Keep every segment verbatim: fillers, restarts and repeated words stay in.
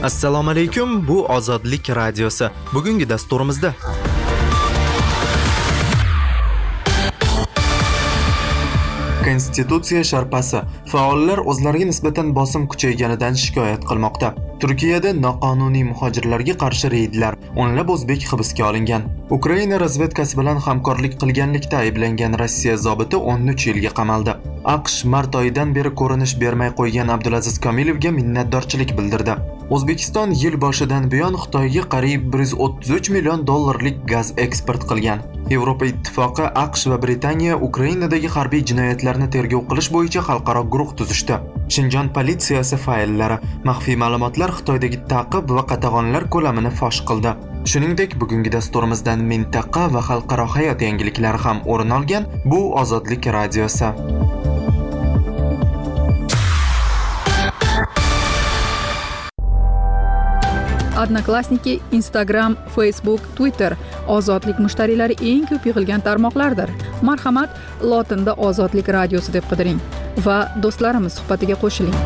Assalomu alaykum, bu Ozodlik radiosi. Bugungi dasturimizda Konstitutsiya sharpasi. Faollar o'zlariga nisbatan bosim kuchayganidan shikoyat qilmoqda. Turkiyada noqonuniy muhojirlarga qarshi reydlar, o'nlab o'zbek hibsga olingan. Ukraina razvedkasi bilan hamkorlik qilganlikda ayblangan Rossiya zobiti o'n uch yilga qamaldi. AQSh mart oyidan beri ko'rinish bermay qo'ygan Abdulaziz Kamilovga minnatdorchilik bildirdi. O'zbekiston yil boshidan buyon Xitoyga qariyb bir yuz o'ttiz uch million dollarlik gaz eksport qilgan. Yevropa Ittifoqi, AQSh va Britaniya Ukrainadagi harbiy jinoyatlarni tergov qilish bo'yicha xalqaro guruh tuzishdi. Shinjon politsiyasi faillari maxfiy ma'lumotlar Xitoydagi ta'qib va qatag'onlar ko'lamini fosh qildi. Shuningdek, bugungi dasturimizdan mintaqa va xalqaro hayot yangiliklari ham o'rin olgan. Bu Ozodlik radiosi. Odnoklassniki, Instagram, Facebook, Twitter ozodlik mushtariylari eng ko'p yig'ilgan tarmoqlardir. Marhamat, lotinda Ozodlik radiosi deb qidiring va do'stlarimiz suhbatiga qo'shiling.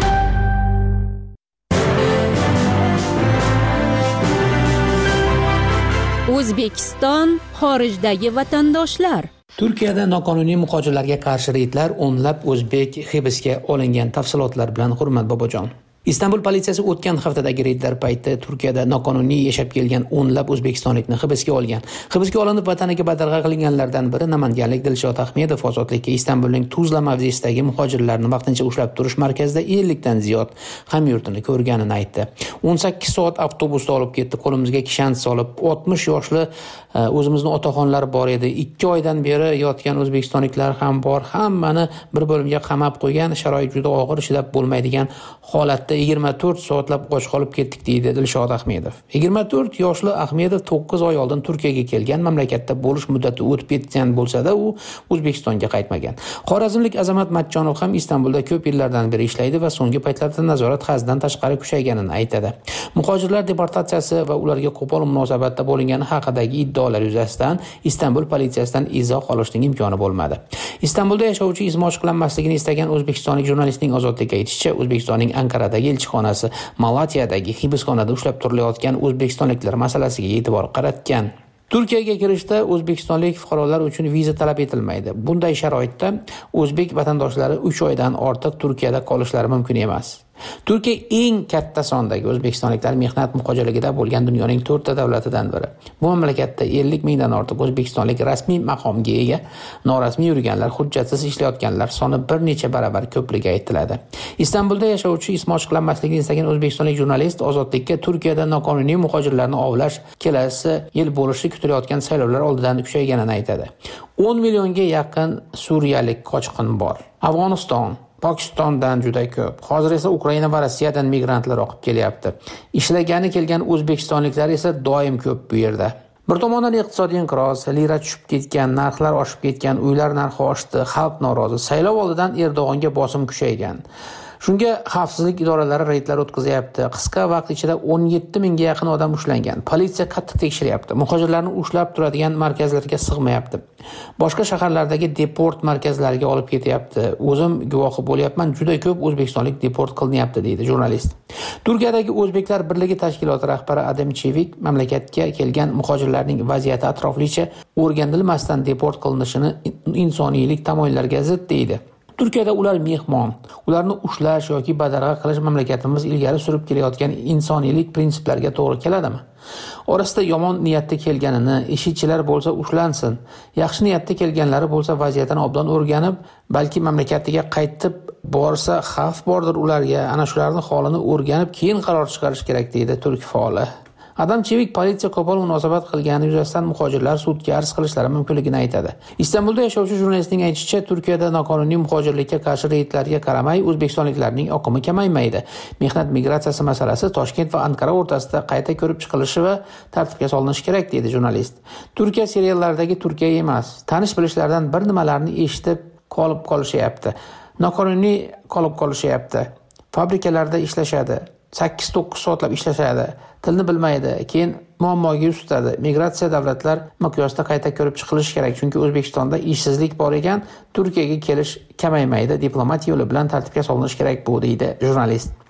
O'zbekiston xorijdagi vatandoshlar. Turkiyada noqonuniy muhojirlarga qarshi reydlar, o'nlab o'zbek hibsga olingan. Tafsilotlar bilan Hurmat Bobojon. Istanbul politsiyasi o'tgan haftadagi reydlar payti Turkiyada noqonuniy yashab kelgan o'nlab o'zbekistonlikni hibsga olgan. Hibsga olinib vataniga badarg'a qilinganlardan biri namanganlik Dilshod Ahmedov ozodlikka Istanbulning Tuzla mavzesidagi muhojirlarni vaqtincha ushlab turish markazida ellikdan ziyod hamyurtini ko'rganini aytdi. o'n sakkiz soat avtobusda olib ketdi, qo'limizga kishan solib, oltmish yoshli o'zimizni otaxonlar bor edi. ikki oydan beri yotgan o'zbekistonliklar ham bor. Hammani bir bo'limga qamab qo'ygan, sharoit juda og'ir, chidab bo'lmaydigan holatda yigirma to'rt soatlab och qolib ketdik, deydi Dilshod Ahmedov. yigirma to'rt yoshli Ahmedov to'qqiz oy oldin Turkiyaga kelgan, mamlakatda bo'lish muddati o'tib ketgan bo'lsa-da, u O'zbekistonga qaytmagan. Xorazmlik Azamat Matchonov ham Istanbulda ko'p yillardan beri ishlaydi va so'nggi paytlarda nazorat haddan tashqari kuchayganini aytadi. Muhojirlar deportatsiyasi va ularga qo'pol munosabatda bo'lingani haqidagi iddaolar yuzasidan Istanbul politsiyasidan izoh olishning imkoni bo'lmadi. Istanbulda yashovchi ismi ochiqlanmasligini istagan o'zbekistonlik jurnalistning ozodlikka aytishicha, O'zbekistonning Ankaradagi elchixonasi Malatiyadagi hibsxonada ushlab turilayotgan o'zbekistonliklar masalasiga e'tibor qaratgan. Turkiyaga kirishda o'zbekistonlik fuqarolar uchun viza talab etilmaydi. Bunday sharoitda o'zbek vatandoshlari uch oydan ortiq Turkiyada qolishlari mumkin emas. Turkiya eng katta sondagi o'zbekistonliklar mehnat muhojirligida bo'lgan dunyoning to'rtta davlatidan biri. Bu mamlakatda ellik mingdan ortiq o'zbekistonlik rasmiy maqomga ega, norasmiy yurganlar, hujjatsiz ishlayotganlar soni bir necha baravar ko'pligi aytiladi. Istanbulda yashovchi ismi ochiqlanmasligini istagan o'zbekistonlik jurnalist ozodlikka Turkiyada noqonuniy muhojirlarni ovlash kelasi yil bo'lishi kutilayotgan saylovlar oldidan kuchayganini aytadi. o'n millionga yaqin suriyalik qochqin bor. Afg'oniston, Pokistondan juda ko'p. Hozir esa Ukraina va Rossiyadan migrantlar oqib kelyapti. Ishlagani kelgan o'zbekistonliklar esa doim ko'p bu yerda. Bir tomondan iqtisodiy inqiroz, lira tushib ketgan, narxlar oshib ketgan, uylar narxi oshdi, xalq norozi. Saylov oldidan Erdo'g'onga bosim kuchaygan. Shunga xavfsizlik idoralari reydlar o'tkazyapti. Qisqa vaqt ichida o'n yetti mingga yaqin odam ushlangan. Politsiya qattiq tekshiryapti. Muhojirlarni ushlab turadigan markazlarga sig'mayapti. Boshqa shaharlardagi deport markazlariga olib ketyapti. O'zim guvohi bo'lyapman, juda ko'p o'zbekistonlik deport qilinyapti, deydi jurnalist. Turkiyadagi O'zbeklar birligi tashkiloti rahbari Adem Chevik mamlakatga kelgan muhojirlarning vaziyati atroflicha o'rganilmasdan deport qilinishini insoniylik tamoyillarga zid deydi. Turkiyada ular mehmon, ularni ushlash yoki badarg'a qilish mamlakatimiz ilgari surib kelayotgan insoniylik prinsiplariga to'g'ri keladimi? Orasida yomon niyatda kelganini, ishchilar bo'lsa ushlansin, yaxshi niyatda kelganlari bo'lsa vaziyatini obdan o'rganib, balki mamlakatiga qaytib borsa xavf bordir ularga, ana shularning holini o'rganib, keyin qaror chiqarish kerak, deydi turk faoli. Adam Chevik politsiya qo'pol munosabat qilgani yuzasidan muhojirlar sudga arz qilishlari mumkinligini aytadi. Istanbulda yashovchi jurnalistning aytishicha, Turkiyada noqonuniy muhojirlikka qarshi reydlarga qaramay o'zbekistonliklarning oqimi kamaymaydi. Mehnat migratsiyasi masalasi Toshkent va Ankara o'rtasida qayta ko'rib chiqilishi va tartibga solinishi kerak, deydi jurnalist. Turkiya seriallaridagi Turkiya emas, tanish bilishlardan bir nimalarni eshitib qolib qolishyapti. Noqonuniy qolib qolishyapti. Fabrikalarda ishlashadi. sakkiz to'qqiz soatlab ishlashadi. Tilni bilmaydi, keyin muammoga yuz tutadi. Migratsiya davlatlar miqyosida qayta ko'rib chiqilishi kerak, chunki O'zbekistonda ishsizlik bor ekan, Turkiyaga kelish kamaymaydi. Diplomat yo'li bilan tartibga solinishi kerak bu, deydi jurnalist.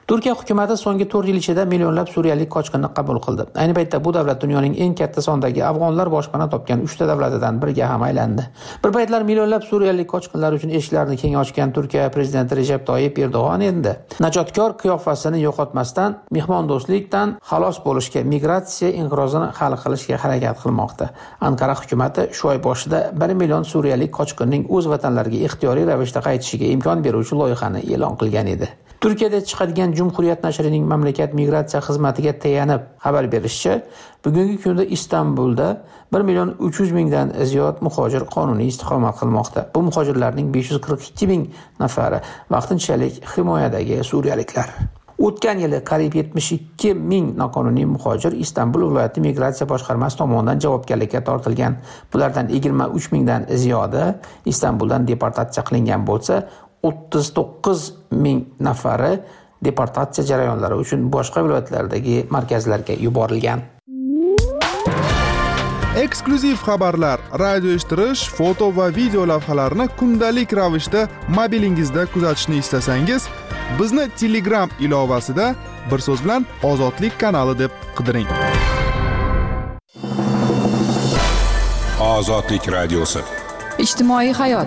Turkiya hukumati so'nggi to'rt yil ichida millionlab suriyalik qochqinni qabul qildi. Ayni paytda bu davlat dunyoning eng katta sondagi afg'onlar boshpana topgan uchta davlatidan biriga ham aylandi. Bir paytlar millionlab suriyalik qochqinlar uchun eshiklarini keng ochgan Turkiya prezidenti Recep Tayyip Erdo'g'on endi najotkor qiyofasini yo'qotmasdan mehmondo'stlikdan xalos bo'lishga, migratsiya inqirozini hal qilishga harakat qilmoqda. Anqara hukumati shu oy boshida bir million suriyalik qochqinning o'z vatanlariga ixtiyoriy ravishda qaytishiga imkon beruvchi loyihani e'lon qilgan edi. Turkiyada chiqadigan Cumhuriyet nashrining mamlakat migratsiya xizmatiga tayanib xabar berishicha, bugungi kunda Istanbulda bir million uch yuz mingdan ziyod muhojir qonuniy istiqomat qilmoqda. Bu muhojirlarning besh yuz qirq ikki ming nafari vaqtinchalik himoyadagi suriyaliklar. O'tgan yili qariyb yetmish ikki ming noqonuniy muhojir Istanbul viloyati migratsiya boshqarmasi tomonidan javobgarlikka tortilgan. Bulardan yigirma uch mingdan ziyodi Istanbuldan deportatsiya qilingan bo'lsa, o'ttiz to'qqiz ming nafari deportatsiya jarayonlari uchun boshqa viloyatlardagi markazlarga yuborilgan. Eksklyuziv xabarlar, radio eshittirish, foto va video lavhalarni kundalik ravishda mobilingizda kuzatishni istasangiz, bizni Telegram ilovasida bir so'z bilan Ozodlik kanali deb qidiring. Ozodlik radiosi. Ijtimoiy hayot.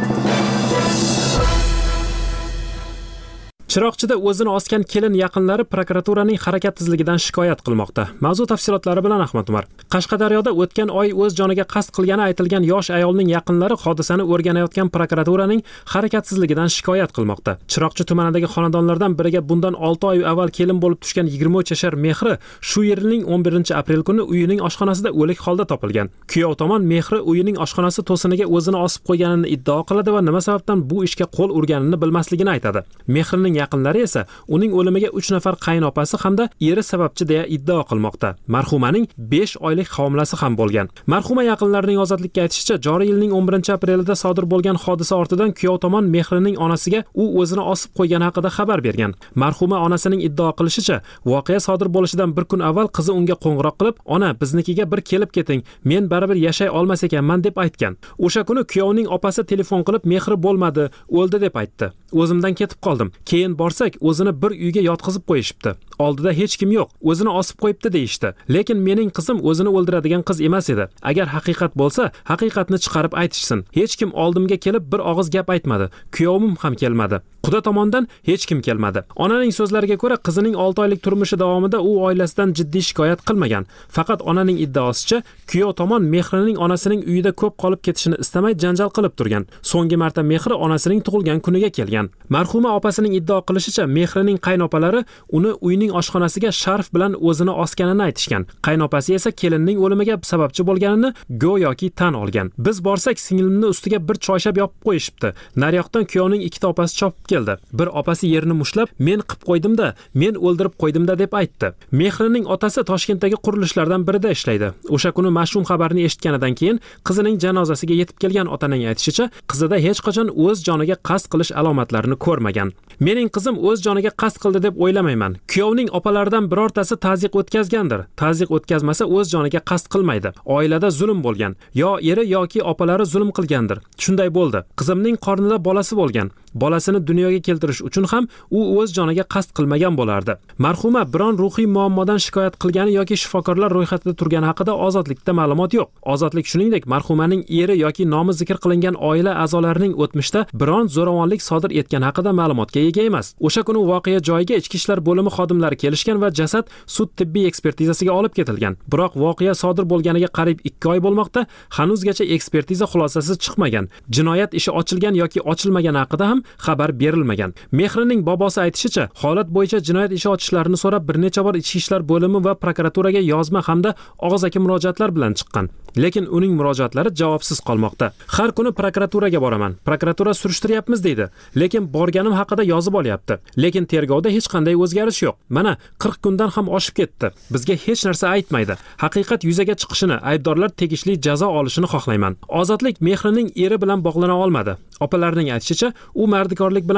Chiroqchida o'zini osgan kelin yaqinlari prokuraturaning harakat tezligidan shikoyat qilmoqda. Mavzu tafsilotlari bilan Ahmad Umar. Qashqadaryoda o'tgan oy o'z joniga qasd qilgani aytilgan yosh ayolning yaqinlari hodisani o'rganayotgan prokuraturaning harakatsizligidan shikoyat qilmoqda. Chiroqchi tumanidagi xonadonlardan biriga bundan olti oy avval kelin bo'lib tushgan yigirma uch yashar Mehri shu yilning o'n birinchi aprel kuni uyining oshxonasida o'lik holda topilgan. Kuyov tomon Mehri uyining oshxonasi to'siniga o'zini osib qo'yganini iddao qiladi va nima sababdan bu ishga qo'l urganini bilmasligini aytadi. Mehrining yaqinlari esa uning o'limiga uch nafar qaynopasi hamda eri sababchi deya iddao qilmoqda. Marhumaning besh oylik homilasi ham bo'lgan. Marhuma yaqinlarining ozodlikka aytishicha, joriy yilning o'n birinchi aprelida sodir bo'lgan hodisa ortidan kuyov tomon Mehrining onasiga u o'zini osib qo'ygani haqida xabar bergan. Marhuma onasining iddao qilishicha, voqea sodir bo'lishidan bir kun avval qizi unga qo'ng'iroq qilib, "Ona, biznikiga bir kelib keting, men baribir yashay olmas ekanman" deb aytgan. O'sha kuni kuyovning opasi telefon qilib, "Mehri bo'lmadi, o'ldi" deb aytdi. O'zimdan ketib qoldim. Keyin borsak, o'zini bir uyga yotqizib qo'yishibdi. Oldida hech kim yo'q, o'zini osib qo'yibdi deyishdi. Lekin mening qizim o'zini o'ldiradigan qiz emas edi. Agar haqiqat bo'lsa, haqiqatni chiqarib aytishsin. Hech kim oldimga kelib bir og'iz gap aytmadi. Kuyovim ham kelmadi. Quda tomondan hech kim kelmadi. Onaning so'zlariga ko'ra, qizining olti oylik turmushi davomida u oilasidan jiddiy shikoyat qilmagan. Faqat onaning iddaosicha, kuyov tomon Mehrining onasining uyida ko'p qolib ketishini istamay janjal qilib turgan. So'nggi marta Mehri onasining tug'ilgan kuniga kelgan. Marhuma opasining iddao qilishicha, Mehrining qaynopalari uni uyning oshxonasiga sharf bilan o'zini osganini aytishgan. Qaynopasi esa kelinning o'limiga sababchi bo'lganini go'yoki tan olgan. Biz borsak, singlimni ustiga bir choyshab yopib qo'yishibdi. Naryoqdan kuyovning ikkita opasi chopib keldi. Bir opasi yerini mushlab, "Men qilib qo'ydim-da, men o'ldirib qo'ydim-da" deb aytdi. Mehrining otasi Toshkentdagi qurilishlardan birida ishlaydi. O'sha kuni mash'um xabarni eshitganidan keyin qizining janozasiga yetib kelgan otaning aytishicha, qizida hech qachon o'z joniga qasd qilish alomatlarini ko'rmagan. "Mening qizim o'z joniga qasd qildi deb o'ylamayman. Kuyovning opalaridan birortasi ta'ziq o'tkazgandir. Ta'ziq o'tkazmasa o'z joniga qasd qilmaydi. Oilada zulm bo'lgan. Yo eri yoki opalari zulm qilgandir. Shunday bo'ldi. Qizimning qornida bolasi bo'lgan. Bolasini dunyoga keltirish uchun ham u o'z joniga qasd qilmagan bo'lardi." Marhuma biron ruhiy muammodan shikoyat qilgani yoki shifokorlar ro'yxatida turgani haqida Ozodlikda ma'lumot yo'q. Ozodlik shuningdek marhumaning eri yoki nomi zikr qilingan oila a'zolarining o'tmishda biron zo'ravonlik sodir etgani haqida ma'lumotga ega emas. O'sha kuni voqea joyiga ichki ishlar bo'limi xodimlari kelishgan va jasad sud tibbiy ekspertizasiga olib ketilgan. Biroq voqea sodir bo'lganiga qariyb ikki oy bo'lmoqda, hanuzgacha ekspertiza xulosasi chiqmagan. Jinoyat ishi ochilgan yoki ochilmagani haqida ham xabar berilmagan. Mehrining bobosi aytishicha, holat bo'yicha jinoyat ishi ochishlarini so'rab bir necha bor ichki ishlar bo'limi va prokuraturaga yozma hamda og'zaki murojaatlar bilan chiqqan. Lekin uning murojaatlari javobsiz qolmoqda. Har kuni prokuraturaga boraman. Prokuratura surishtiryapmiz deydi. Lekin borganim haqida yozib olyapti. Lekin tergovda hech qanday o'zgarish yo'q. Mana qirq kundan ham oshib ketdi. Bizga hech narsa aytmaydi. Haqiqat yuzaga chiqishini, aybdorlar tegishli jazo olishini xohlayman. Ozodlik Mehrining eri bilan bog'lana olmadi. Opalarining aytishicha, u mardikorlik bilan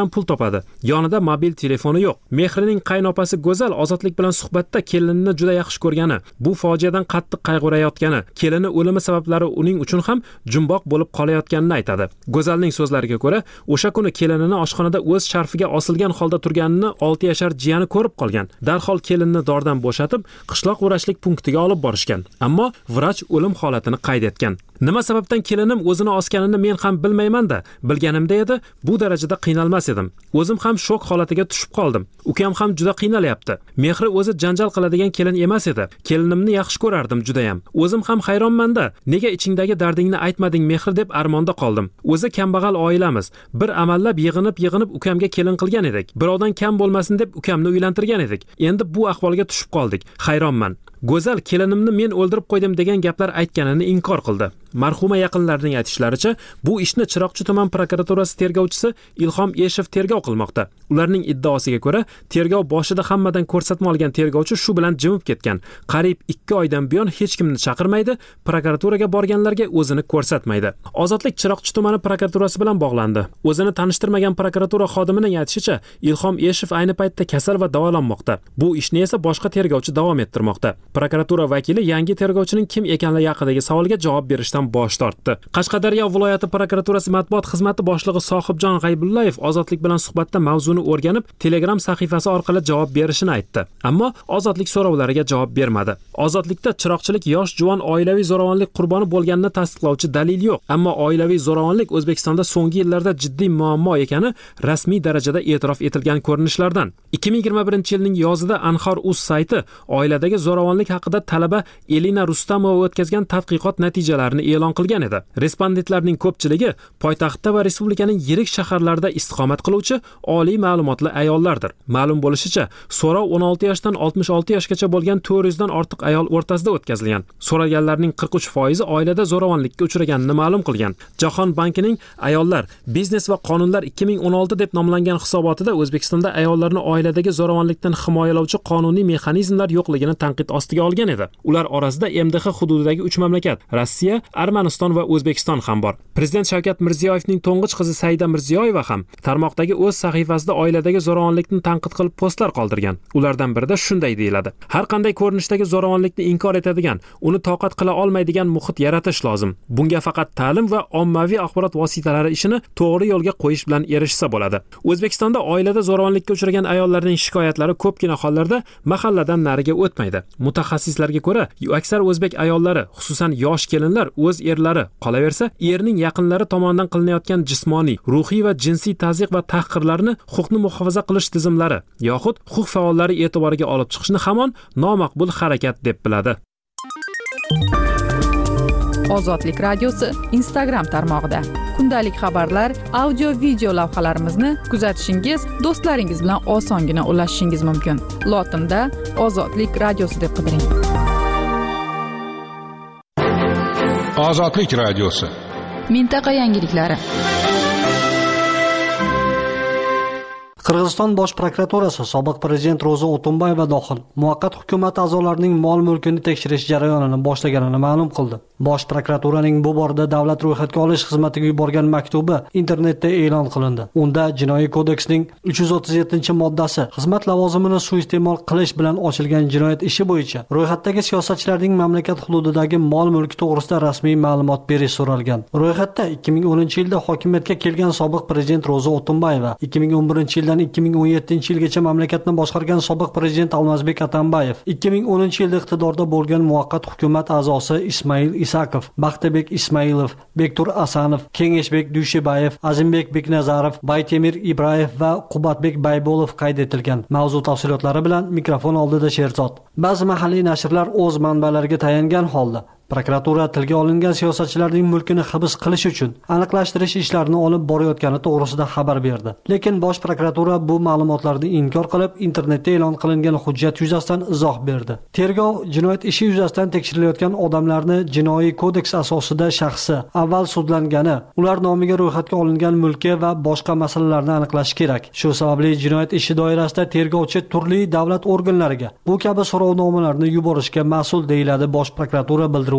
bilan pul topadi. Yonida mobil telefoni yo'q. Mehrining qaynopasi Go'zal Ozodlik bilan suhbatda kelinini juda yaxshi ko'rgani, bu fojiadan qattiq qayg'urayotgani, kelini o'limi sabablari uning uchun ham jumboq bo'lib qolayotganini aytadi. Go'zalning so'zlariga ko'ra, o'sha kuni kelinini oshxonada o'z sharfiga osilgan holda turganini olti yashar jiyani ko'rib qolgan. Darhol kelinni dordan bo'shatib, qishloq vrachlik punktiga olib borishgan. Ammo vrach o'lim holatini qayd etgan. Nima sababdan kelinim o'zini osganini men ham bilmayman-da, bilganimda edi, bu darajada qiynalmas edim. O'zim ham shok holatiga tushib qoldim. Ukam ham juda qiynalyapti. Mehri o'zi janjal qiladigan kelin emas edi. Kelinimni yaxshi ko'rardim juda ham. O'zim ham hayronman-da, nega ichingdagi dardingni aytmading Mehri deb armonda qoldim. O'zi kambag'al oilamiz. Bir amallab yig'inib-yig'inib ukamga kelin qilgan edik. Birovdan kam bo'lmasin deb ukamni uylantirgan edik. Endi bu ahvolga tushib qoldik. Hayronman. Go'zal kelinimni men o'ldirib qo'ydim degan gaplar aytganini inkor qildi. Marhuma yaqinlarining aytishlaricha, bu ishni Chiroqchi tuman prokuraturasi tergovchisi Ilhom Eshev tergov qilmoqda. Ularning iddaosiga ko'ra, tergov boshida hammadan ko'rsatma olgan tergovchi shu bilan jimib ketgan. Qariyb ikki oydan buyon hech kimni chaqirmaydi, prokuraturaga borganlarga o'zini ko'rsatmaydi. Ozodlik Chiroqchi tumani prokuraturasi bilan bog'landi. O'zini tanishtirmagan prokuratura xodimining aytishicha, Ilhom Eshev ayni paytda kasal va davolanmoqda. Bu ishni esa boshqa tergovchi davom ettirmoqda. Prokuratura vakili yangi tergovchining kim ekanligi haqidagi savolga javob berishdan bosh tortdi. Qashqadaryo viloyati prokuraturasi matbuot xizmati boshlig'i Sohibjon G'aybullayev Ozodlik bilan suhbatda mavzuni o'rganib, Telegram sahifasi orqali javob berishini aytdi. Ammo Ozodlik so'rovlariga javob bermadi. Ozodlikda chiroqchilik yosh juvon oilaviy zo'ravonlik qurboni bo'lganini tasdiqlovchi dalil yo'q. Ammo oilaviy zo'ravonlik O'zbekistonda so'nggi yillarda jiddiy muammo ekani rasmiy darajada e'tirof etilgan ko'rinishlardan. ikki ming yigirma birinchi yilning yozida Anhor.uz sayti oiladagi zo'ravonlik haqida talaba Elina Rustamova o'tkazgan tadqiqot natijalarini e'lon qilgan edi. Respondentlarning ko'pchiligi poytaxtda va respublikaning yirik shaharlarida istiqomat qiluvchi oliy ma'lumotli ayollardir. Ma'lum bo'lishicha, so'rov o'n olti yoshdan oltmish olti yoshgacha bo'lgan to'rt yuz dan ortiq ayol o'rtasida o'tkazilgan. So'raganlarning qirq uch foizi oilada zo'ravonlikka uchraganini ma'lum qilgan. Jahon bankining ayollar, biznes va qonunlar ikki ming o'n olti deb nomlangan hisobotida O'zbekistonda ayollarni oiladagi zo'ravonlikdan himoyalovchi qonuniy mexanizmlar yo'qligini tanqid ostiga olgan edi. Ular orasida M D H hududidagi uch mamlakat, Rossiya, Armaniston va O'zbekiston ham bor. Prezident Shavkat Mirziyoyevning to'ng'ich qizi Saida Mirziyoyeva ham tarmoqdagi o'z sahifasida oiladagi zo'ravonlikni tanqid qilib postlar qoldirgan. Ulardan birida shunday deyiladi: har qanday ko'rinishdagi zo'ravonlikni inkor etadigan, uni toqat qila olmaydigan muhit yaratish lozim. Bunga faqat ta'lim va ommaviy axborot vositalari ishini to'g'ri yo'lga qo'yish bilan erishsa bo'ladi. O'zbekistonda oilada zo'ravonlikka uchragan ayollarning shikoyatlari ko'pgina hollarda mahalladan nariga o'tmaydi. Mutaxassislarga ko'ra, aksar o'zbek ayollari, xususan yosh kelinlar o'z erlari, qolaversa, erning yaqinlari tomonidan qilinayotgan jismoniy, ruhiy va jinsiy tazyiq va tahqirlarni huquqni muhofaza qilish tizimlari yoxud huquq faollari e'tiboriga olib chiqishni hamon nomaqbul harakat deb biladi. Ozodlik radiosi Instagram tarmog'ida kundalik xabarlar, audio video lavhalarimizni kuzatishingiz, do'stlaringiz bilan osongina ulashishingiz mumkin. Lotinda Ozodlik radiosi deb qidiring. Ozodlik radiosi. Mintaqa yangiliklari. Qirg'iziston bosh prokuraturasi sobiq prezident Ro'za O'tunbayeva dohil muvaqqat hukumat a'zolarining mol-mulkini tekshirish jarayonini boshlaganini ma'lum qildi. Bosh prokuraturaning bu borada davlat ro'yxatga olish xizmatiga yuborgan maktubi internetda e'lon qilindi. Unda Jinoiy kodeksning uch yuz o'ttiz yettinchi moddasi xizmat lavozimini suiiste'mol qilish bilan ochilgan jinoyat ishi bo'yicha ro'yxatdagi siyosatchilarning mamlakat hududidagi mol-mulki to'g'risida rasmiy ma'lumot berish so'ralgan. Ro'yxatda ikki ming o'ninchi yilda hokimiyatga kelgan sobiq prezident Ro'za O'tunbayeva, ikki ming o'n birinchi yilda ikki ming o'n yettinchi yilgacha mamlakatni boshqargan sobiq prezident Almazbek Atambayev, ikki ming o'ninchi yilda iqtidorda bo'lgan muvaqqat hukumat a'zosi Ismail Isakov, Baxtabek Ismailov, Bektur Asanov, Kengeshbek Dushibayev, Azimbek Beknazarov, Baytemir Ibrayev va Qubatbek Baybolov qayd etilgan. Mavzu tafsilotlari bilan mikrofon oldida Sherzod. Ba'zi mahalliy nashrlar o'z manbalariga tayangan holda prokuratura tilga olingan siyosatchilarning mulkini hibs qilish uchun aniqlashtirish ishlarini olib borayotgani to'g'risida xabar berdi. Lekin bosh prokuratura bu ma'lumotlarni inkor qilib, internetda e'lon qilingan hujjat yuzasidan izoh berdi. Tergov jinoyat ishi yuzasidan tekshirilayotgan odamlarni jinoiy kodeks asosida shaxsi avval sudlangani, ular nomiga ro'yxatga olingan mulki va boshqa masalalarni aniqlash kerak. Shu sababli jinoyat ishi doirasida tergovchi turli davlat organlariga bu kabi so'rovnomalarni yuborishga mas'ul, deyiladi bosh prokuratura bildiruv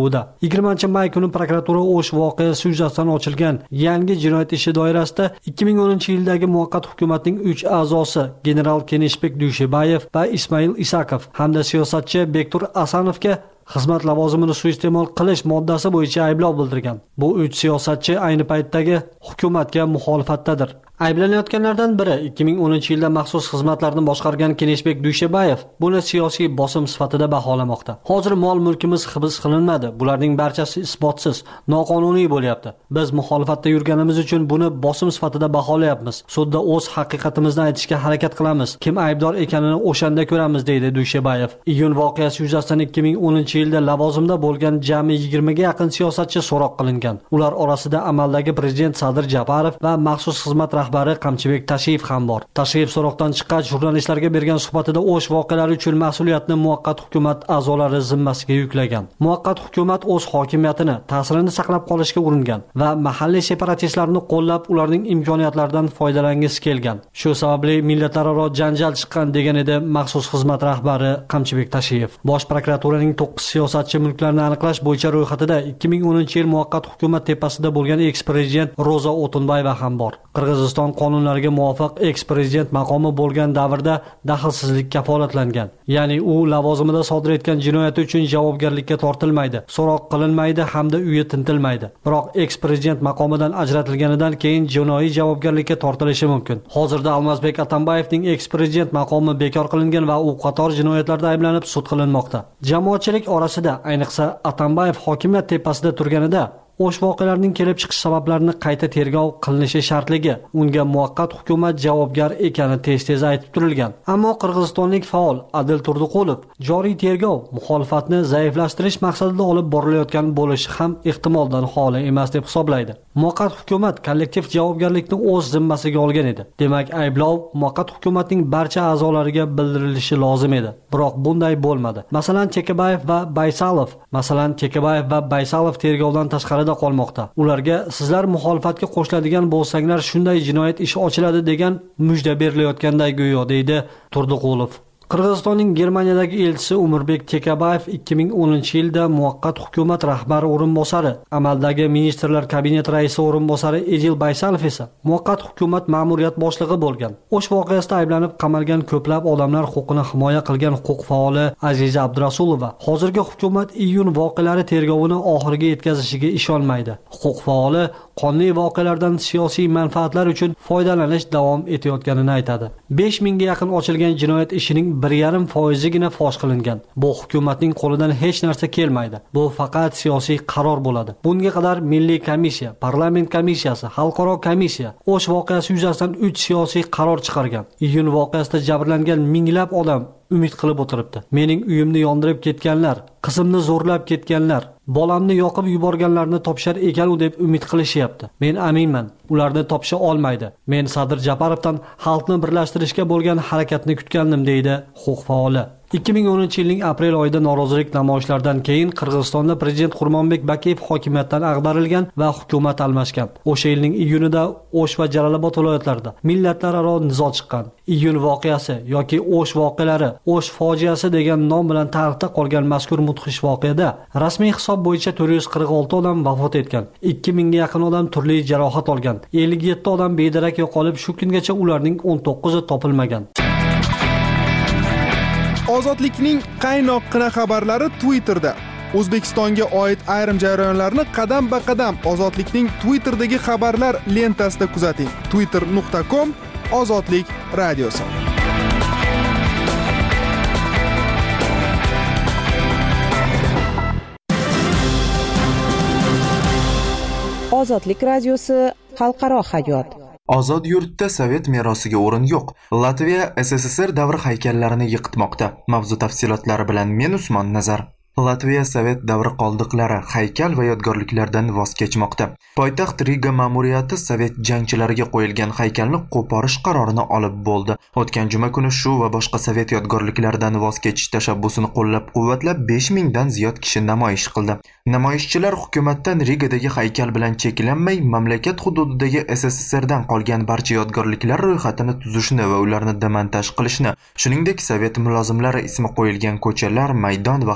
tergovida. yigirmanchi may kuni prokuratura O'sh voqeasi yuzasidan ochilgan yangi jinoyat ishi doirasida ikki ming o'ninchi yildagi muvaqqat hukumatning uch a'zosi general Kenishbek Dushebayev va Ismail Isakov hamda siyosatchi Bektur Asanovga xizmat lavozimini suiiste'mol qilish moddasi bo'yicha ayblov bildirgan. Bu uch siyosatchi ayni paytdagi hukumatga muxolifatdadir. Ayblanayotganlardan biri ikki ming o'ninchi yilda maxsus xizmatlarni boshqargan Kenishbek Dushebayev buni siyosiy bosim sifatida baholamoqda. Hozir mol-mulkimiz hibs qilinmadi. Bularning barchasi isbotsiz, noqonuniy bo'lyapti. Biz muxolifatda yurganimiz uchun buni bosim sifatida baholayapmiz. Sudda o'z haqiqatimizni aytishga harakat qilamiz. Kim aybdor ekanini o'shanda ko'ramiz, deydi Dushebayev. Iyun voqeasi yuzasidan ikki ming o'ninchi yilda lavozimda bo'lgan jami yigirmaga yaqin siyosatchi so'roq qilingan. Ular orasida amaldagi prezident Sadir Japarov va maxsus xizmat rahbari Qamchibek Tashiyev ham bor. Tashiyev so'roqdan chiqqach jurnalistlarga bergan suhbatida O'sh voqealari uchun mas'uliyatni muvaqqat hukumat a'zolari zimmasiga yuklagan. Muvaqqat hukumat o'z hokimiyatini, ta'sirini saqlab qolishga uringan va mahalliy separatistlarni qo'llab, ularning imkoniyatlaridan foydalangisi kelgan. Shu sababli millatlararo janjal chiqqan, degan edi maxsus xizmat rahbari Qamchibek Tashiyev. Bosh prokuraturaning to'qqiz siyosatchi mulklarni aniqlash bo'yicha ro'yxatida ikki ming o'ninchi yil muvaqqat hukumat tepasida bo'lgan eks-prezident Roza O'tunbayeva ham bor. Qirg'iziston qonunlariga muvofiq eks-prezident maqomi bo'lgan davrda daxlsizlik kafolatlangan. Ya'ni u lavozimida sodir etgan jinoyati uchun javobgarlikka tortilmaydi, so'roq qilinmaydi hamda uyi tintilmaydi. Biroq eks-prezident maqomidan ajratilganidan keyin jinoiy javobgarlikka tortilishi mumkin. Hozirda Almazbek Atambayevning eks-prezident maqomi bekor qilingan va u qator jinoyatlarda ayblanib sud qilinmoqda. Jamoatchilik orasida, ayniqsa Atambayev hokimiyat tepasida turganida O'sh voqealarining kelib chiqish sabablarini qayta tergov qilinishi shartligi, unga muvaqqat hukumat javobgar ekani tez-tez aytib turilgan. Ammo qirg'izistonlik faol Adil Turdiqulov joriy tergov muxolifatni zaiflashtirish maqsadida olib borilayotgan bo'lishi ham ehtimoldan xoli emas deb hisoblaydi. Muvaqqat hukumat kollektiv javobgarlikni o'z zimmasiga olgan edi. Demak, ayblov muvaqqat hukumatning barcha a'zolariga bildirilishi lozim edi. Biroq bunday bo'lmadi. Masalan, Chekabayev va Baysalov, masalan, Chekabayev va Baysalov tergovdan tashqari qolmoqda. Ularga sizlar muxolifatga qo'shiladigan bo'lsanglar shunday jinoyat ishi ochiladi degan mujda berilayotganday go'yo, deydi Turdiqulov. Qirg'izistonning Germaniyadagi elchisi Umurbek Tekabayev ikki ming o'ninchi yilda muvaqqat hukumat rahbari o'rinbosari, amaldagi ministrlar kabineti raisi o'rinbosari Edil Baysalov esa muvaqqat hukumat ma'muriyat boshlig'i bo'lgan. O'sh voqeasida ayblanib qamalgan ko'plab odamlar huquqini himoya qilgan huquq faoli Aziza Abdurasulova hozirgi hukumat iyun voqealari tergovini oxiriga yetkazishiga ishonmaydi. Huquq faoli qonli voqealardan siyosiy manfaatlar uchun foydalanish davom etayotganini aytadi. besh mingga yaqin ochilgan jinoyat ishining bir yarim foizigina fosh qilingan. Bu hukumatning qo'lidan hech narsa kelmaydi. Bu faqat siyosiy qaror bo'ladi. Bunga qadar Milliy komissiya, parlament komissiyasi, xalqaro komissiya O'sh voqeasi yuzasidan uch siyosiy qaror chiqargan. Iyun voqeasida jabrlangan minglab odam umid qilib o'tiribdi. Mening uyimni yondirib ketganlar, qizimni zo'rlab ketganlar, bolamni yoqib yuborganlarni topishar ekan-u deb umid qilishyapti. Men aminman, ularni topisha olmaydi. Men Sadir Japarovdan xalqni birlashtirishga bo'lgan harakatni kutgandim, deydi huquq faoli. ikki ming o'ninchi yilning aprel oyida norozilik namoyishlaridan keyin Qirg'izistonda prezident Qurmonbek Bakiyev hokimiyatdan ag'darilgan va hukumat almashgan. O'sha yilning iyunida O'sh va Jalolobod viloyatlarida millatlararo nizo chiqqan. Iyun voqeasi yoki O'sh voqealari, O'sh fojiasi degan nom bilan tarixda qolgan mazkur mudhish voqeada rasmiy hisob bo'yicha to'rt yuz qirq olti odam vafot etgan, ikki mingga yaqin odam turli jarohat olgan, ellik yetti odam bedarak yo'qolib, shu kungacha ularning o'n to'qqizi topilmagan. Ozodlikning qaynoqqina xabarlari Twitterda. O'zbekistonga oid ayrim jarayonlarni qadam-ba-qadam Ozodlikning Twitterdagi xabarlar lentasida kuzating. twitter nuqta com Ozodlik radiosi. Ozodlik radiosi xalqaro hayot. Ozod yurtda Sovet merosiga o'rin yo'q. Latviya S S S R davri haykallarini yiqitmoqda. Mavzu tafsilotlari bilan men Usmon Nazar. Latviya Sovet davri qoldiqlari, haykal va yodgorliklardan voz kechmoqda. Poytaxt Riga ma'muriyati Sovet jangchilariga qo'yilgan haykalni qo'porish qarorini olib bo'ldi. O'tgan juma kuni shu va boshqa Sovet yodgorliklaridan voz kechish tashabbusini qo'llab-quvvatlab besh mingdan ziyod kishi namoyish qildi. Namoyishchilar hukumatdan Rigadagi haykal bilan cheklanmay, mamlakat hududidagi S S S R dan qolgan barcha yodgorliklar ro'yxatini tuzishni va ularni demontaj qilishni, shuningdek Sovet mulozimlari ismi qo'yilgan ko'chalar, maydon va xiyobonlar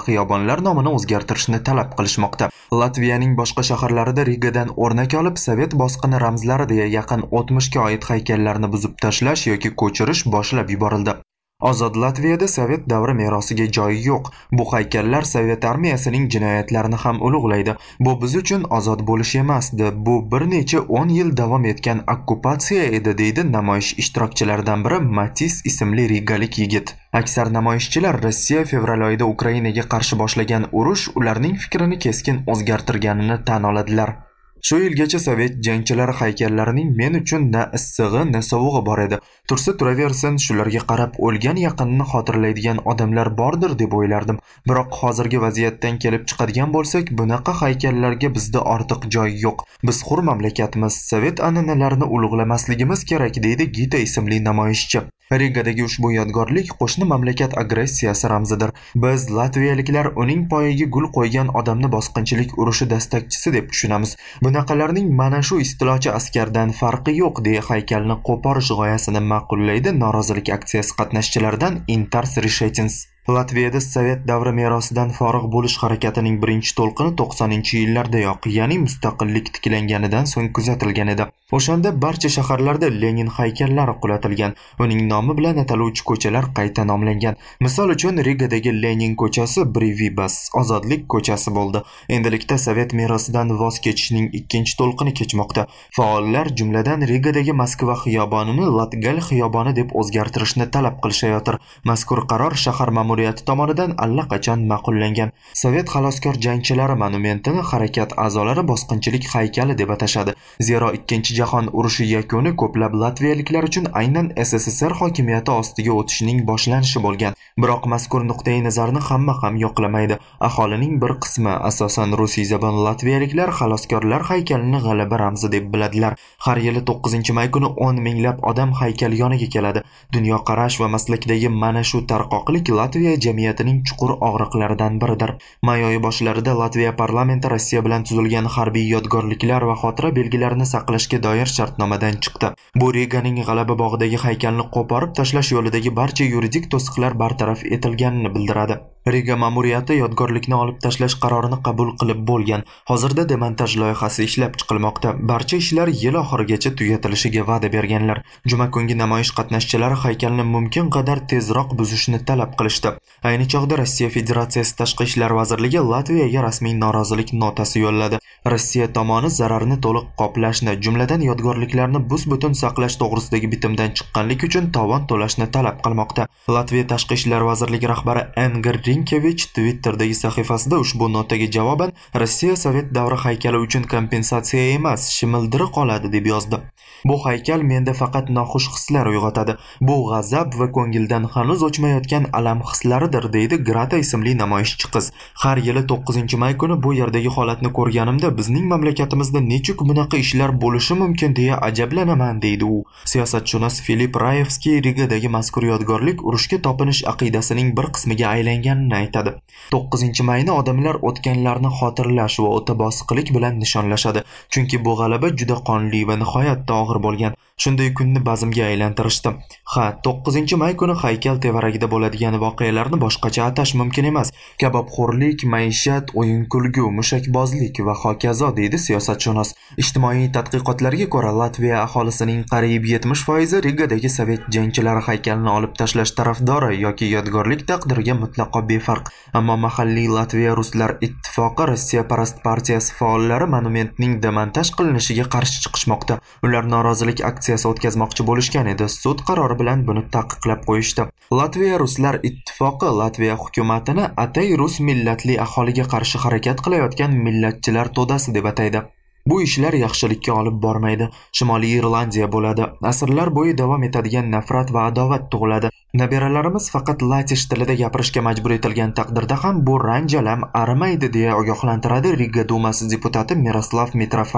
xonadonlar nomini o'zgartirishni talab qilishmoqda. Latviyaning boshqa shaharlarida Rigadan o'rnak olib Sovet bosqini ramzlari deya yaqin o'tmishga oid haykallarni buzib tashlash yoki ko'chirish boshlab yuborildi. Ozod Latviyada Sovet davri merosiga joyi yo'q. Bu haykallar Sovet armiyasining jinoyatlarini ham ulug'laydi. Bu biz uchun ozod bo'lish emasdi. Bu bir necha o'n yil davom etgan okkupatsiya edi, deydi namoyish ishtirokchilaridan biri Matis ismli rigalik yigit. Aksar namoyishchilar Rossiya fevral oyida Ukrainaga qarshi boshlagan urush ularning fikrini keskin o'zgartirganini tan oladilar. Shu yilgacha Sovet jangchilari haykallarining men uchun na issig'i, na sovug'i bor edi. Tursa turaversin, shularga qarab o'lgan yaqinini xotirlaydigan odamlar bordir deb o'ylardim. Biroq hozirgi vaziyatdan kelib chiqadigan bo'lsak, bunaqa haykallarga bizda ortiq joy yo'q. Biz hur mamlakatimiz, Sovet an'analarini ulug'lamasligimiz kerak, deydi Gita ismli namoyishchi. Rigadagi ushbu yodgorlik qo'shni mamlakat agressiyasi ramzidir. Biz latviyaliklar uning poyiga gul qo'ygan odamni bosqinchilik urushi dastakchisi deb tushunamiz. Bunaqalarning mana shu istilochi askardan farqi yo'q, deya haykalni qo'porish g'oyasini ma'qullaydi norozilik aksiyasi qatnashchilaridan Intars Rishetins. Latviyada Sovet davri merosidan forig' bo'lish harakatining birinchi to'lqini to'qsoninchi yillardayoq, ya'ni mustaqillik tiklanganidan so'ng kuzatilgan edi. O'shanda barcha shaharlarda Lenin haykallari qulatilgan, uning nomi bilan ataluvchi ko'chalar qayta nomlangan. Misol uchun Rigadagi Lenin ko'chasi Brivibas, ozodlik ko'chasi bo'ldi. Endilikda Sovet merosidan voz kechishning ikkinchi to'lqini kechmoqda. Faollar jumladan Rigadagi Moskva xiyobonini Latgal xiyoboni deb o'zgartirishni talab qilishayotir. Mazkur qaror shahar ma'muriyati tomonidan allaqachon ma'qullangan. Sovet xaloskor jangchilari monumentini harakat a'zolari bosqinchilik haykali deb atashadi. Zero ikkinchi jahon urushi yakuni ko'plab latviyaliklar uchun aynan S S S R hokimiyati ostiga o'tishining boshlanishi bo'lgan. Biroq mazkur nuqtai nazarni hamma ham yoqlamaydi. Aholining bir qismi, asosan rusiyzabon latviyaliklar, xaloskorlar haykalini g'alaba ramzi deb biladilar. Har yili to'qqizinchi may kuni o'n minglab odam haykal yoniga keladi. Dunyoqarash va maslakdagi mana shu tarqoqlik Latviya jamiyatining chuqur og'riqlaridan biridir. May oyi boshlarida Latviya parlamenti Rossiya bilan tuzilgan harbiy yodgorliklar va xotira belgilarini saqlashga doir shartnomadan chiqdi. Bu Riganing G'alaba bog'idagi haykalni qo'porib tashlash yo'lidagi barcha yuridik to'siqlar bartaraf etilganini bildiradi. Riga ma'muriyati yodgorlikni olib tashlash qarorini qabul qilib bo'lgan. Hozirda demontaj loyihasi ishlab chiqilmoqda. Barcha ishlar yil oxirigacha tugatilishiga va'da berganlar. Juma kungi namoyish qatnashchilari haykalni mumkin qadar tezroq buzishni talab qilishdi. Ayni chog'da Rossiya Federatsiyasi Tashqi ishlar vazirligi Latviyaga rasmiy norozilik notasi yo'lladi. Rossiya tomoni zararni to'liq qoplashni, jumladan yodgorliklarni bus-butun saqlash to'g'risidagi bitimdan chiqqanlik uchun tovon to'lashni talab qilmoqda. Latviya Tashqi ishlar vazirligi rahbari Engir Rinkevich Twitter'dagi sahifasida ushbu notaga javoban Rossiya Sovet davri haykali uchun kompensatsiya emas, shimildiri qoladi deb yozdi. Bu haykal menda faqat noxush hislar uyg'otadi. Bu g'azab va ko'ngildan hanuz o'chmayotgan alam hislaridir, deydi Grata ismli namoyishchi qiz. Har yili to'qqizinchi may kuni bu yerdagi holatni ko'rganimda bizning mamlakatimizda nechuk bunaqa ishlar bo'lishi mumkin deya ajablanaman, deydi u. Siyosatshunos Filip Rayevskiy Rigadagi mazkur yodgorlik urushga topinish aqidasining bir qismiga aylanganini aytadi. to'qqizinchi mayni odamlar o'tganlarni xotirlash va o'ta bosiqlik bilan nishonlashadi. Chunki bu g'alaba juda qonli va nihoyatda og'ir bo'lgan. Shunday kunni bazmga aylantirishdi. Ha, to'qqizinchi may kuni haykal tevaragida bo'ladigan voqealarni boshqacha atash mumkin emas. Kabobxo'rlik, maishat, o'yin-kulgu, mushakbozlik va hokazo, deydi siyosatshunos. Ijtimoiy tadqiqotlarga ko'ra, Latviya aholisining qariyb yetmish foizi Rigadagi Sovet jangchilari haykalini olib tashlash tarafdori yoki yodgorlik taqdiriga mutlaqo befarq. Ammo mahalliy Latviya Ruslar ittifoqi Rossiya parast partiyasi faollari monumentning demontaj qilinishiga qarshi chiqishmoqda. Ular norozilik aksiyasi o'tkazmoqchi bo'lishgan edi. Sud qarori bilan buni taqiqlab qo'yishdi. Latviya Ruslar ittifoqi Latviya hukumatini atay rus millatli aholiga qarshi harakat qilayotgan millatchilar to'dasi deb ataydi. Bu ishlar yaxshilikka olib bormaydi. Shimoliy Irlandiya bo'ladi. Asrlar bo'yi davom etadigan nafrat va adovat tug'iladi. Nabiralarimiz faqat latish tilida gapirishga majbur etilgan taqdirda ham bu ranjalam arimaydi, deya ogohlantiradi Riga dumasi deputati Miroslav Mitrofanov.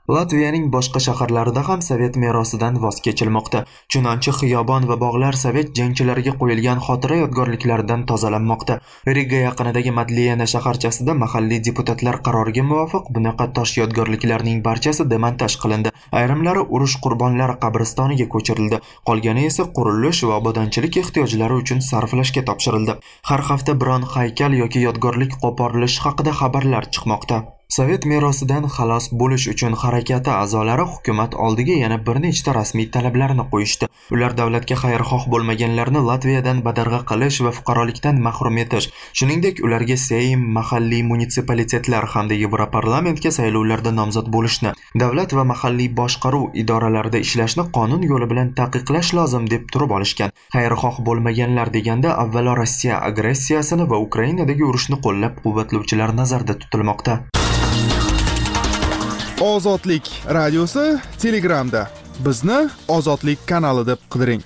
Latviyaning boshqa shaharlarida ham sovet merosidan voz kechilmoqda. Chunonchi xiyobon va bog'lar sovet jangchilariga qo'yilgan xotira yodgorliklaridan tozalanmoqda. Riga yaqinidagi Madliyana shaharchasida mahalliy deputatlar qaroriga muvofiq bunaqa tosh yodgorliklarning barchasi demontaj qilindi. Ayrimlari urush qurbonlari qabristoniga ko'chirildi. Qolgani esa qurilish va obodonchilik ehtiyojlari uchun sarflashga topshirildi. Har hafta biron haykal yoki yodgorlik qo'porilishi haqida xabarlar chiqmoqda. Sovet merosidan xalos bo'lish uchun harakati a'zolari hukumat oldiga yana bir nechta rasmiy talablarni qo'yishdi. Ular davlatga xayrixoh bo'lmaganlarni Latviyadan badarg'a qilish va fuqarolikdan mahrum etish, shuningdek ularga Seym, mahalliy munitsipalitetlar hamda Yevroparlamentga saylovlarda nomzod bo'lishni, davlat va mahalliy boshqaruv idoralarida ishlashni qonun yo'li bilan taqiqlash lozim deb turib olishgan. Xayrixoh bo'lmaganlar deganda avvalo Rossiya agressiyasini va Ukrainadagi urushni qo'llab-quvvatlovchilar nazarda tutilmoqda. Ozodlik radiosi Telegramda. Bizni Ozodlik kanali deb qidiring.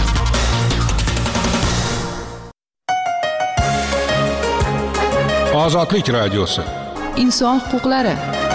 Ozodlik radiosi. Inson huquqlari.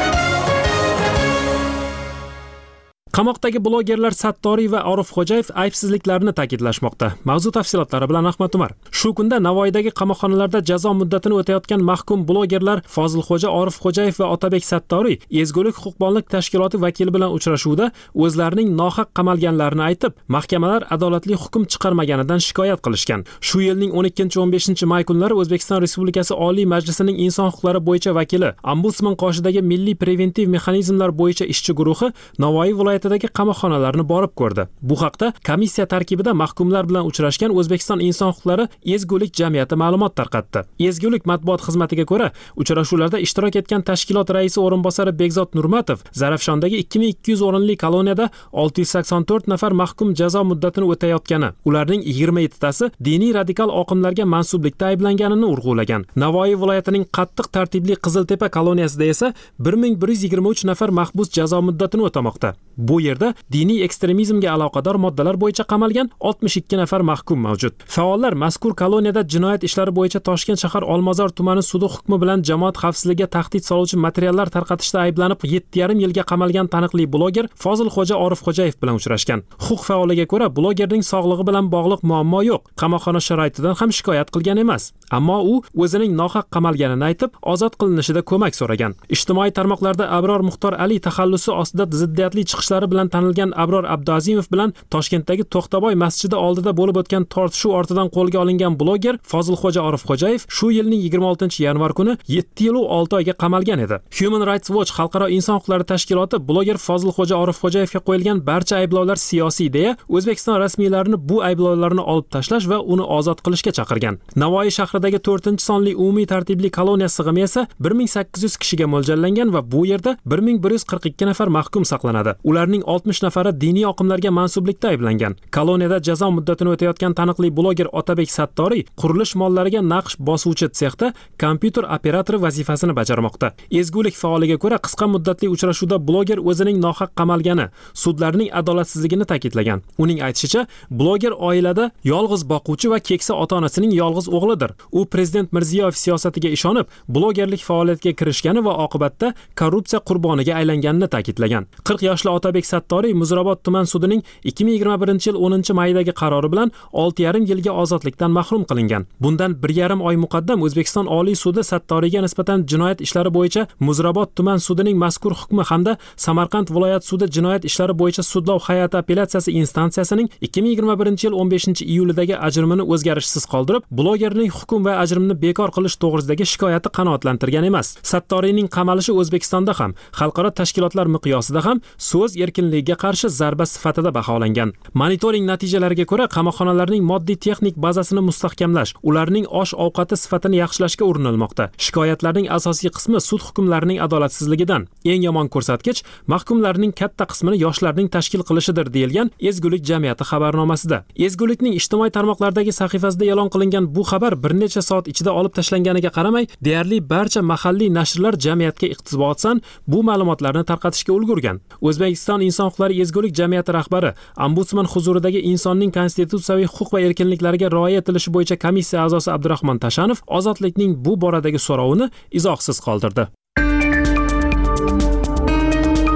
Qamoqdagi blogerlar Sattoriy va Orifxo'jayev aybsizliklarini ta'kidlashmoqda. Mavzu tafsilotlari bilan Ahmad Umar. Shu kunda Navoiydagi qamoqxonalarda jazo muddatini o'tayotgan mahkum blogerlar Fozilxo'ja Orifxo'jayev va Otabek Sattoriy ezgulik huquqbonlik tashkiloti vakili bilan uchrashuvda o'zlarining nohaq qamalganlarini aytib, mahkamalar adolatli hukm chiqarmaganidan shikoyat qilishgan. Shu yilning o'n ikkinchi o'n beshinchi may kunlari O'zbekiston Respublikasi Oliy Majlisining inson huquqlari bo'yicha vakili, Ombudsman qoshidagi Milliy preventiv mexanizmlar bo'yicha ishchi guruhi Navoiy viloyatidagi qamoqxonalarni borib ko'rdi. Bu haqda komissiya tarkibida mahkumlar bilan uchrashgan O'zbekiston inson huquqlari ezgulik jamiyati ma'lumot tarqatdi. Ezgulik matbuot xizmatiga ko'ra, uchrashuvlarda ishtirok etgan tashkilot raisi o'rinbosari Bekzod Nurmatov Zarafshondagi ikki ming ikki yuz o'rinli koloniyada olti yuz sakson to'rt nafar mahkum jazo muddatini o'tayotgani, ularning yigirma yettitasi diniy radikal oqimlarga mansublikda ayblanganini urg'ulagan. Navoiy viloyatining qattiq tartibli Qiziltepa koloniyasida esa bir ming bir yuz yigirma uch nafar mahbus jazo muddatini o'tamoqda. Bu yerda diniy ekstremizmga aloqador moddalar bo'yicha qamalgan oltmish ikki nafar mahkum mavjud. Faollar mazkur koloniyada jinoyat ishlari bo'yicha Toshkent shahar Olmazor tumani sudi hukmi bilan jamoat xavfsizligiga tahdid soluvchi materiallar tarqatishda ayblanib yetti yarim yilga qamalgan taniqli bloger Fozilxo'ja Orifxo'jayev bilan uchrashgan. Huquq faoliga ko'ra, blogerning sog'lig'i bilan bog'liq muammo yo'q. Qamoqxona sharoitidan ham shikoyat qilgan emas. Ammo u o'zining nohaq qamalganini aytib, ozod qilinishida ko'mak so'ragan. Ijtimoiy tarmoqlarda Abror Muxtor Ali taxallusi ostida ziddiyatli chiqishlari bilan tanilgan Abror Abduazimov bilan Toshkentdagi To'xtaboy masjidi oldida bo'lib o'tgan tortishuv ortidan qo'lga olingan bloger Fozilxo'ja Orifxo'jayev shu yilning yigirma oltinchi yanvar kuni yetti yil va olti oyga qamalgan edi. Human Rights Watch xalqaro inson huquqlari tashkiloti bloger Fozilxo'ja Orifxo'jayevga qo'yilgan barcha ayblovlar siyosiy deya O'zbekiston rasmiylarini bu ayblovlarni olib tashlash va uni ozod qilishga chaqirgan. Navoiy shahridagi to'rtinchi sonli umumiy tartibli koloniya sig'imi esa bir ming sakkiz yuz kishiga mo'ljallangan va bu yerda bir ming bir yuz qirq ikki nafar mahkum saqlanadi. Ularning oltmish nafari diniy oqimlarga mansublikda ayblangan. Koloniyada jazo muddatini o'tayotgan taniqli bloger Otabek Sattoriy qurilish mollariga naqsh bosuvchi sexda kompyuter operatori vazifasini bajarmoqda. Ezgulik faoliga ko'ra, qisqa muddatli uchrashuvda bloger o'zining nohaq qamalgani, sudlarning adolatsizligini ta'kidlagan. Uning aytishicha, bloger oilada yolg'iz boquvchi va keksa ota-onasining yolg'iz o'g'lidir. U prezident Mirziyoyev siyosatiga ishonib, blogerlik faoliyatiga kirishgani va oqibatda korrupsiya qurboniga aylanganini ta'kidlagan. qirq yoshli Otabek Sattoriy Muzrabot tuman sudining ikki ming yigirma birinchi yil o'ninchi maydagi qarori bilan olti yarim yilga ozodlikdan mahrum qilingan. Bundan bir yarim oy muqaddam O'zbekiston Oliy sudi Sattoriyga nisbatan jinoyat ishlari bo'yicha Muzrabot tuman sudining mazkur hukmi hamda Samarqand viloyat sudi jinoyat ishlari bo'yicha sudlov hay'ati apellyatsiyasi instansiyasining ikki ming yigirma birinchi yil o'n beshinchi iyulidagi ajrimini o'zgarishsiz qoldirib, blogerning hukm va ajrimni bekor qilish to'g'risidagi shikoyati qanoatlantirgan emas. Sattoriyning qamalishi O'zbekistonda ham, xalqaro tashkilotlar miqyosida ham so'z erkinligiga qarshi zarba sifatida baholangan. Monitoring natijalariga ko'ra, qamoqxonalarning moddiy texnik bazasini mustahkamlash, ularning osh-ovqati sifatini yaxshilashga urinilmoqda. Shikoyatlarning asosiy qismi sud hukmlarining adolatsizligidan. Eng yomon ko'rsatkich mahkumlarning katta qismini yoshlarning tashkil qilishidir, deyilgan Ezgulik jamiyati xabarnomasida. Ezgulikning ijtimoiy tarmoqlardagi sahifasida e'lon qilingan bu xabar bir necha soat ichida olib tashlanganiga qaramay, deyarli barcha mahalliy nashrlar jamiyatga iqtibosatsan bu ma'lumotlarni tarqatishga ulgurgan. O'zbekiston inson huquqlari ezgulik jamiyati rahbari, Ombudsman huzuridagi insonning konstitutsiyaviy huquq va erkinliklariga rioya etilishi bo'yicha komissiya a'zosi Abdurahmon Tashanov ozodlikning bu boradagi so'rovini izohsiz qoldirdi.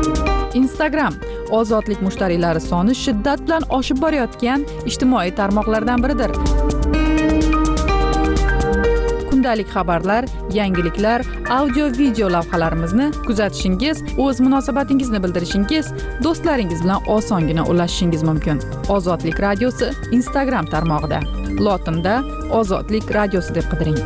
Instagram ozodlik mushtariylari soni shiddat bilan oshib borayotgan ijtimoiy tarmoqlardan biridir. Kundalik xabarlar, yangiliklar, audio-video lavhalarimizni kuzatishingiz, o'z munosabatingizni bildirishingiz, do'stlaringiz bilan osongina ulashishingiz mumkin. Ozodlik radiosi Instagram tarmog'ida. Lotinda Ozodlik radiosi deb qidiring.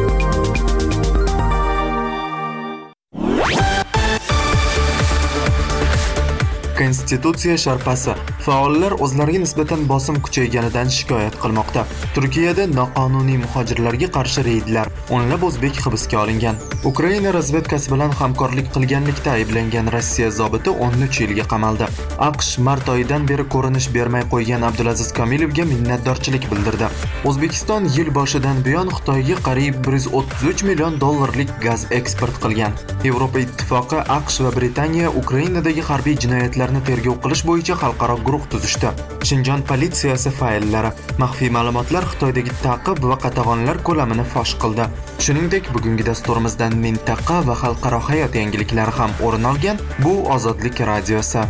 Konstitutsiya sharpasi. Faollar o'zlariga nisbatan bosim kuchayganidan shikoyat qilmoqda. Turkiyada noqonuniy muhojirlarga qarshi reydlar, o'nlab o'zbek hibsga olingan. Ukraina razvedkasi bilan hamkorlik qilganlikda ayblangan Rossiya zobiti o'n uch yilga qamaldi. AQSh mart oyidan beri ko'rinish bermay qo'ygan Abdulaziz Kamilovga minnatdorchilik bildirdi. O'zbekiston yil boshidan buyon Xitoyga qariyb bir yuz o'ttiz uch million dollarlik gaz eksport qilgan. Yevropa Ittifoqi, AQSh va Britaniya Ukrainadagi harbiy jinoyatlar tergov qilish bo'yicha xalqaro guruh tuzishdi. Shinjon politsiyasi faillari maxfiy ma'lumotlar Xitoydagi ta'qib va qatag'onlar ko'lamini fosh qildi. Shuningdek, bugungi dasturimizdan mintaqa va xalqaro hayot yangiliklari ham o'rin olgan. Bu Ozodlik radiosi.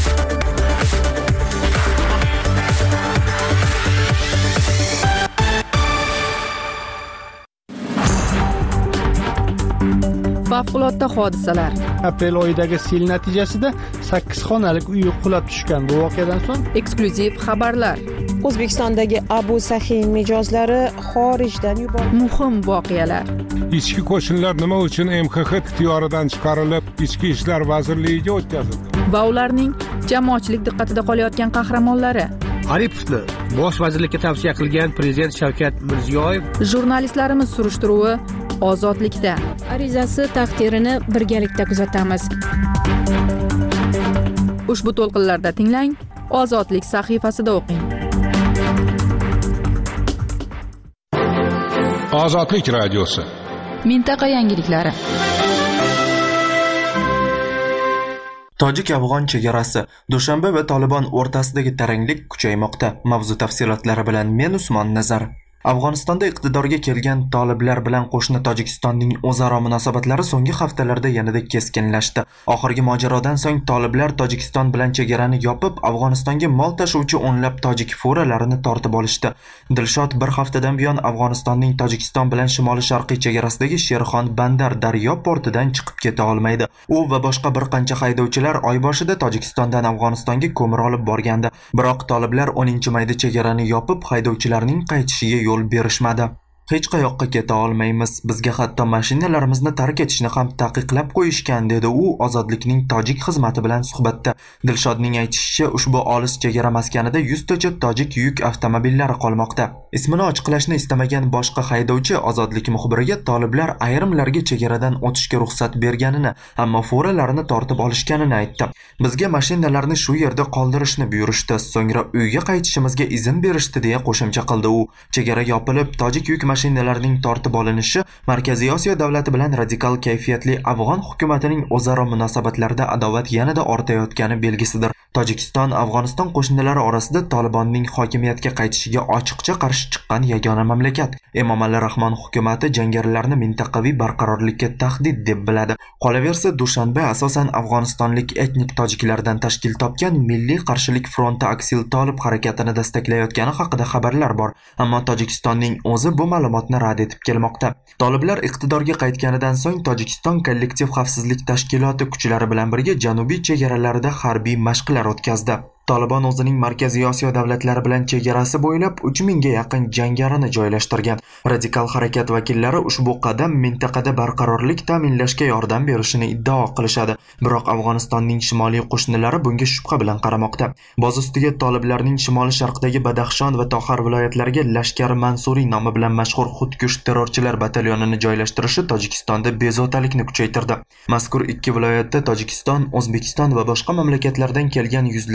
Favqulodda hodisalar. Aprel oyidagi sel natijasida sakkiz xonalik uy qulab tushgan. Bu voqeadan so'ng eksklyuziv xabarlar. O'zbekistondagi Abu Sahin mijozlari xorijdan yuborildi. Muhim voqealar. Ichki qo'shinlar nima uchun M X X ixtiyoridan chiqarilib, Ichki ishlar vazirligiga o'tkazildi? Va ularning jamoatchilik diqqatida qolayotgan qahramonlari. Aripovni bosh vazirlikka tavsiya qilgan prezident Shavkat Mirziyoyev. Jurnalistlarimiz surishtiruvi Ozodlikda. Arizasi taqdirini birgalikda kuzatamiz. Ushbu to'lqinlarda tinglang, Ozodlik sahifasida o'qing. Ozodlik radiosi. Mintaqa yangiliklari. Tojik-afg'on chegarasi. Dushanba va Tolibon o'rtasidagi taranglik kuchaymoqda. Mavzu tafsilotlari bilan men Usmon Nazar. Afg'onistonda iqtidorga kelgan toliblar bilan qo'shni Tojikistonning o'zaro munosabatlari so'nggi haftalarda yanada keskinlashdi. Oxirgi mojarodan so'ng toliblar Tojikiston bilan chegarani yopib, Afg'onistonga mol tashuvchi o'nlab tojik furalarini tortib olishdi. Dilshod bir haftadan buyon Afg'onistonning Tojikiston bilan shimoli-sharqiy chegarasidagi Sherxon Bandar daryo portidan chiqib keta olmaydi. U va boshqa bir qancha haydovchilar oy boshida Tojikistondan Afg'onistonga ko'mir olib borgandi. Biroq toliblar o'ninchi mayda chegarani yopib, haydovchilarning qaytishiga yo'l berishmadi. Hech qayoqqa keta olmaymiz. Bizga hatto mashinalarimizni tark etishni ham taqiqlab qo'yishgan, dedi u Ozodlikning tojik xizmati bilan suhbatda. Dilshodning aytishicha, ushbu olis chegara maskanida yuztacha tojik yuk avtomobillari qolmoqda. Ismini ochiqlashni istamagan boshqa haydovchi Ozodlik muxbiriga toliblar ayrimlarga chegaradan o'tishga ruxsat berganini, ammo furalarini tortib olishganini aytdi. Bizga mashinalarni shu yerda qoldirishni buyurishdi, so'ngra uyga qaytishimizga izn berishdi, deya qo'shimcha qildi u. Chegara yopilib, tojik yuk mashinalarning tortib olinishi Markaziy Osiyo davlati bilan radikal kayfiyatli afg'on hukumatining o'zaro munosabatlarida adovat yanada ortayotgani belgisidir. Tojikiston Afg'oniston qo'shnilari orasida Tolibonning hokimiyatga qaytishiga ochiqcha qarshi chiqqan yagona mamlakat. Emomali Rahmon hukumati jangarilarni mintaqaviy barqarorlikka tahdid deb biladi. Qolaversa, Dushanba asosan afg'onistonlik etnik tojiklardan tashkil topgan Milliy qarshilik fronti Aksil Tolib harakatini destaklayotgani haqida xabarlar bor, ammo Tojikistonning o'zi bu ma'lumotni rad etib kelmoqda. Toliblar iqtidorga qaytganidan so'ng Tojikiston kollektiv xavfsizlik tashkiloti kuchlari bilan birga janubiy chegaralarida harbiy mashqlar o'tkazdi. Tolibon o'zining Markaziy Osiyo davlatlari bilan chegarasi bo'ylab uch mingga yaqin jangarini joylashtirgan. Radikal harakat vakillari ushbu qadam mintaqada barqarorlik ta'minlashga yordam berishini iddao qilishadi. Biroq Afg'onistonning shimoliy qo'shnilari bunga shubha bilan qaramoqda. Boz ustiga toliblarning shimoli-sharqdagi Badaxshon va Toxar viloyatlariga Lashkar Mansuriy nomi bilan mashhur xudkush terrorchilar batalyonini joylashtirishi Tojikistonda bezovtalikni kuchaytirdi. Mazkur ikki viloyatda Tojikiston, O'zbekiston va boshqa mamlakatlardan kelgan yuzlab jang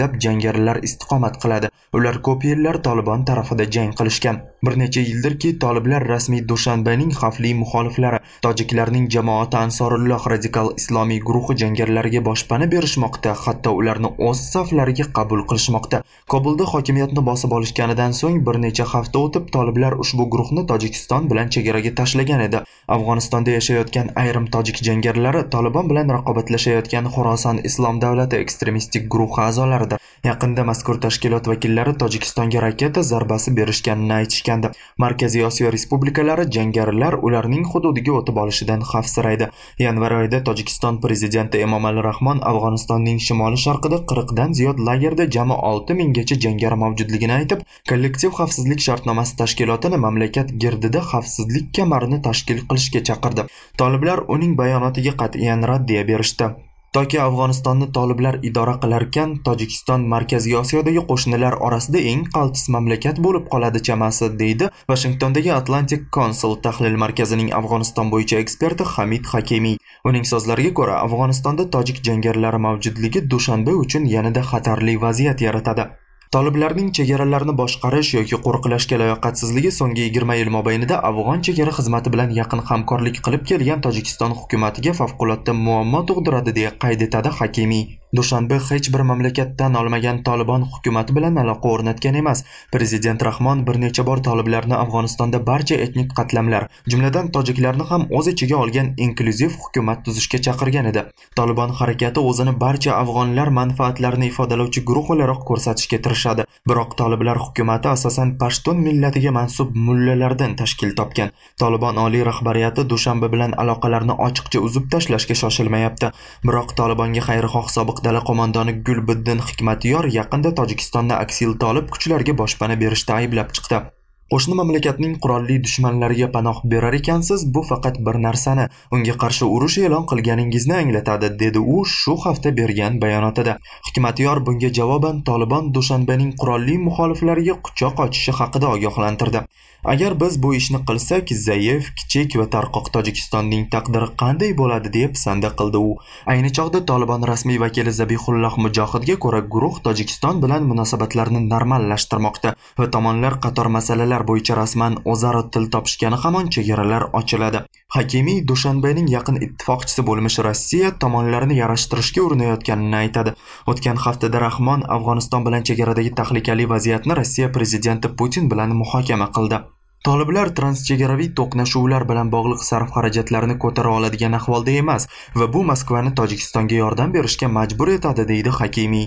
jangarilar istiqomat qiladi. Ular ko'p yillar Taliban tarafida jang qilishgan. Bir necha yildirki toliblar rasmiy Dushanbening xavfli muxoliflari, tojiklarning jamoati Ansorulloh radikal islomiy guruhi jangarilariga boshpana berishmoqda, hatto ularni o'z saflariga qabul qilishmoqda. Kobulda hokimiyatni bosib olishganidan so'ng bir necha hafta o'tib toliblar ushbu guruhni Tojikiston bilan chegaraga tashlagan edi. Afg'onistonda yashayotgan ayrim tojik jangarilari Taliban bilan raqobatlashayotgan Xorason Islom davlati ekstremistik guruhi a'zolaridir. Yaqinda mazkur tashkilot vakillari Tojikistonga raketa zarbasi berishganini aytishgandi. Markaziy Osiyo respublikalari jangarilar ularning hududiga o'tib olishidan xavfsiraydi. Yanvar oyida Tojikiston prezidenti Emomali Rahmon Afg'onistonning shimoli-sharqida qirq dan ziyod lagerda jami olti minggacha jangari mavjudligini aytib, kollektiv xavfsizlik shartnomasi tashkilotini mamlakat girdida xavfsizlik kamarini tashkil qilishga chaqirdi. Toliblar uning bayonotiga qat'iyan raddiya berishdi. Toki Afg'onistonni toliblar idora qilarkan, Tojikiston Markaziy Osiyodagi qo'shnilar orasida eng qaltis mamlakat bo'lib qoladi chamasi, deydi Washingtondagi Atlantic Council tahlil markazining Afg'oniston bo'yicha eksperti Hamid Hakimiy. Uning so'zlariga ko'ra, Afg'onistonda tojik jangarilari mavjudligi Dushanbe uchun yanada xatarli vaziyat yaratadi. Toliblarning chegaralarni boshqarish yoki qo'riqlashga layoqatsizligi so'nggi yigirma yil mobaynida Afg'on chegara xizmati bilan yaqin hamkorlik qilib kelgan Tojikiston hukumatiga favqulodda muammo tug'diradi, deya qayd etadi Hakimiy. Dushanbe hech bir mamlakat tan olmagan Taliban hukumati bilan aloqa o'rnatgan emas. Prezident Rahmon bir necha bor toliblarni Afg'onistonda barcha etnik qatlamlar, jumladan tojiklarni ham o'z ichiga olgan inklyuziv hukumat tuzishga chaqirgan edi. Taliban harakati o'zini barcha afg'onlar manfaatlarini ifodalovchi guruh o'laroq ko'rsatishga tirishadi. Biroq toliblar hukumati asosan Pashtun millatiga mansub mullalardan tashkil topgan. Taliban oliy rahbariyati Dushanbe bilan aloqalarni ochiqcha uzib tashlashga shoshilmayapti. Biroq Talibanga xayrixoh sobiq dala qo'mondoni Gulbiddin Hikmatyor yaqinda Tojikistonni aksil tolib kuchlarga boshpana berishda ayblab chiqdi. Qo'shni mamlakatning qurolli dushmanlariga panoh berar ekansiz, bu faqat bir narsani, unga qarshi urush e'lon qilganingizni anglatadi, dedi u shu hafta bergan bayonotida. Hikmatyor bunga javoban Taliban Dushanbening qurolli muxoliflariga quchoq ochishi haqida ogohlantirdi. Agar biz bu ishni qilsak, zaif, kichik va tarqoq Tojikistonning taqdiri qanday bo'ladi, deb sanda qildi u. Ayni chog'da Taliban rasmiy vakili Zabihulloh Mujohidga ko'ra, guruh Tojikiston bilan munosabatlarni normallashtirmoqda va tomonlar qator masalalar bo'yicha rasman o'zaro til topishgani hamon chegaralar ochiladi. Hakimiy Dushanbening yaqin ittifoqchisi bo'lmish Rossiya tomonlarni yarashtirishga urinayotganini aytadi. O'tgan haftada Rahmon Afg'oniston bilan chegaradagi tahlikali vaziyatni Rossiya prezidenti Putin bilan muhokama qildi. Toliblar transchegaraviy to'qnashuvlar bilan bog'liq sarf-xarajatlarni ko'tara oladigan ahvolda emas va bu Moskvani Tojikistonga yordam berishga majbur etadi, deydi Hakimiy.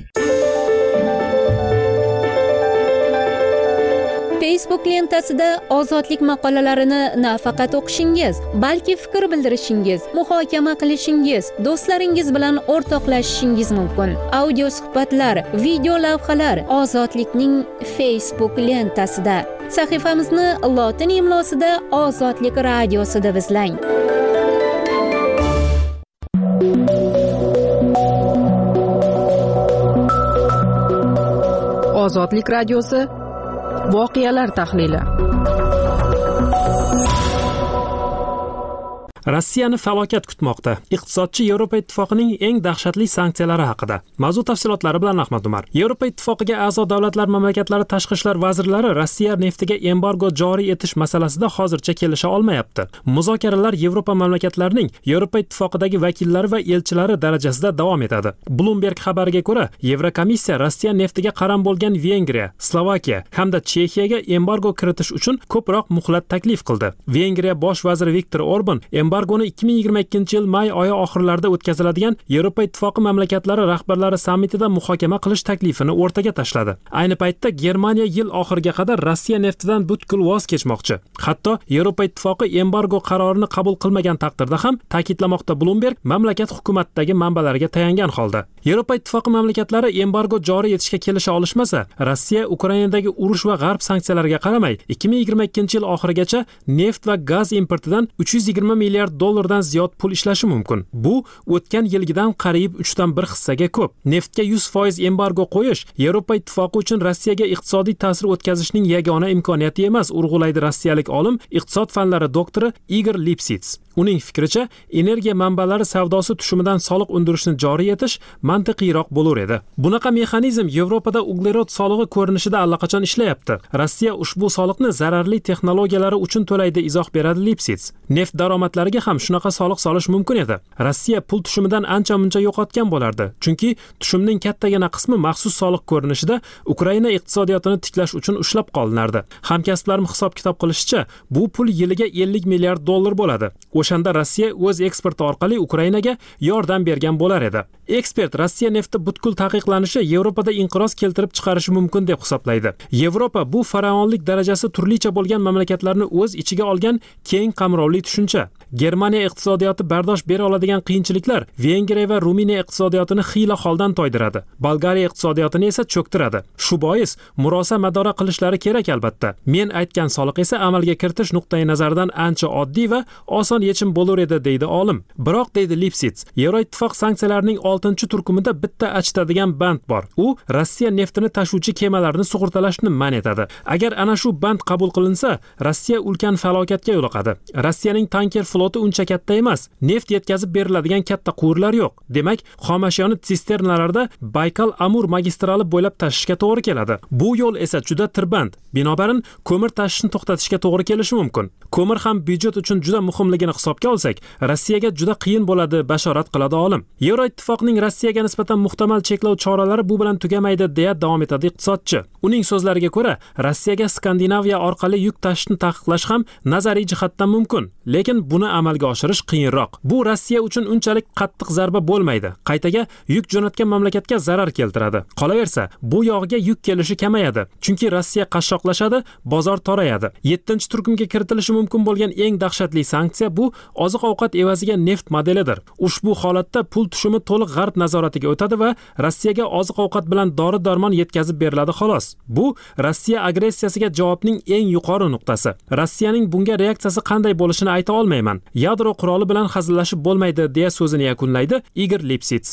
Facebook lentasida ozodlik maqolalarini nafaqat o'qishingiz, balki fikr bildirishingiz, muhokama qilishingiz, do'stlaringiz bilan o'rtoqlashishingiz mumkin. Audio suhbatlar, video lavhalar Ozodlikning Facebook lentasida. Sahifamizni lotin imlosida Ozodlik radiosida izlang. Ozodlik radiosi voqealar tahlili. Rossiyani falokat kutmoqda. Iqtisodchi Yevropa Ittifoqining eng dahshatli sanksiyalari haqida. Mavzu tafsilotlari bilan Ahmad Umar. Yevropa Ittifoqiga a'zo davlatlar mamlakatlari tashqi ishlar vazirlari Rossiya neftiga embargo joriy etish masalasida hozircha kelisha olmayapti. Muzokaralar Yevropa mamlakatlarining Yevropa Ittifoqidagi vakillari va elchilari darajasida davom etadi. Bloomberg xabariga ko'ra, Yevrokomissiya Rossiya neftiga qaram bo'lgan Vengriya, Slovakiya hamda Chexiyaga embargo kiritish uchun ko'proq muhlat taklif qildi. Vengriya bosh vaziri Viktor Orban embargoni ikki ming yigirma ikkinchi yil may oyi oxirlarida o'tkaziladigan Yevropa Ittifoqi mamlakatlari rahbarlari sammitida muhokama qilish taklifini o'rtaga tashladi. Ayni paytda Germaniya yil oxiriga qadar Rossiya neftidan butkul voz kechmoqchi. Hatto Yevropa Ittifoqi embargo qarorini qabul qilmagan taqdirda ham, ta'kidlamoqda Bloomberg mamlakat hukumatidagi manbalariga tayangan holda. Yevropa Ittifoqi mamlakatlari embargo joriy etishga kelisha olishmasa, Rossiya Ukrainadagi urush va g'arb sanksiyalariga qaramay ikki ming yigirma ikkinchi yil oxirigacha neft va gaz importidan uch yuz yigirma milliard milliard dollardan ziyod pul ishlashi mumkin. Bu o'tgan yilgidan qariyb uchdan bir hissaga ko'p. Neftga yuz foiz embargo qo'yish Yevropa ittifoqi uchun Rossiyaga iqtisodiy ta'sir o'tkazishning yagona imkoniyati emas, urg'ulaydi rossiyalik olim, iqtisod fanlari doktori Igor Lipsits. Uning fikricha, energiya manbalari savdosi tushumidan soliq undirishni joriy etish mantiqiyroq bo'lar edi. Bunaqa mexanizm Yevropada uglerod solig'i ko'rinishida allaqachon ishlayapti. Rossiya ushbu soliqni zararli texnologiyalari uchun to'laydi, izoh beradi Lipsits. Neft daromadlariga ham shunaqa soliq solish mumkin edi. Rossiya pul tushumidan ancha-muncha yo'qotgan bo'lardi, chunki tushumning kattagina qismi maxsus soliq ko'rinishida Ukraina iqtisodiyotini tiklash uchun ushlab qolinardi. Hamkasblarim hisob-kitob qilishicha, bu pul yiliga ellik milliard dollar bo'ladi. O'shanda Rossiya o'z eksporti orqali Ukrainaga yordam bergan bo'lar edi. Ekspert Rossiya nefti butkul taqiqlanishi Yevropada inqiroz keltirib chiqarishi mumkin deb hisoblaydi. Yevropa bu faraonlik darajasi turlicha bo'lgan mamlakatlarni o'z ichiga olgan keng qamrovli tushuncha. Germaniya iqtisodiyoti bardosh bera oladigan qiyinchiliklar Vengriya va Ruminiya iqtisodiyotini xiyla holdan toydiradi. Bolgariya iqtisodiyotini esa cho'ktiradi. Shu bois murosa madora qilishlari kerak albatta. Men aytgan soliq esa amalga kiritish nuqtai nazaridan ancha oddiy va oson yechim bo'lar edi, deydi olim. Biroq, deydi Lipsits, Yevroittifoq sanksiyalarining oltinchi turkumida bitta achitadigan band bor. U Rossiya neftini tashuvchi kemalarni sug'urtalashni man etadi. Agar ana shu band qabul qilinsa, Rossiya ulkan falokatga yo'liqadi. Rossiyaning tanker floti uncha katta emas. Neft yetkazib beriladigan katta quvurlar yo'q. Demak, xomashyoni sisternalarda Baykal-Amur magistrali bo'ylab tashishga to'g'ri keladi. Bu yo'l esa juda tirband. Binobarin, ko'mir tashishni to'xtatishga to'g'ri kelishi mumkin. Ko'mir ham byudjet uchun juda muhimligini hisobga olsak, Rossiyaga juda qiyin bo'ladi, bashorat qiladi olim. Yevroittifoqning Rossiyaga nisbatan muhtamal cheklov choralari bu bilan tugamaydi, deya davom etadi iqtisodchi. Uning so'zlariga ko'ra, Rossiyaga Skandinaviya orqali yuk tashishni taqiqlash ham nazariy jihatdan mumkin, lekin buni amalga oshirish qiyinroq. Bu Rossiya uchun unchalik qattiq zarba bo'lmaydi. Qaytaga yuk jo'natgan mamlakatga zarar keltiradi. Qolaversa, bu yog'iga yuk kelishi kamayadi, chunki Rossiya qashshoqlashadi, bozor torayadi. yettinchi turkumga kiritilishi mumkin bo'lgan eng dahshatli sanksiya bu oziq-ovqat evaziga neft modelidir. Ushbu holatda pul tushumi to'liq g'arb nazoratiga o'tadi va Rossiyaga oziq-ovqat bilan dori-darmon yetkazib beriladi xolos. Bu Rossiya agressiyasiga javobning eng yuqori nuqtasi. Rossiyaning bunga reaksiyasi qanday bo'lishini ayta olmayman. Yadro quroli bilan hazillashib bo'lmaydi, deya so'zini yakunlaydi Igor Lipsits.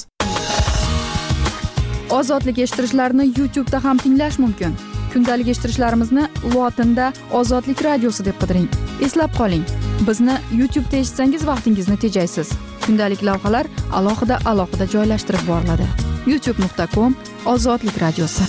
Ozodlik eshittirishlarni YouTube'da ham tinglash mumkin. Kundalik eshittirishlarimizni lotinda Ozodlik radiosi deb qidiring. Eslab qoling, bizni YouTube'da eshitsangiz vaqtingizni tejaysiz. Kundalik lavhalar alohida alohida joylashtirib boriladi. youtube nuqta com Ozodlik radiosi.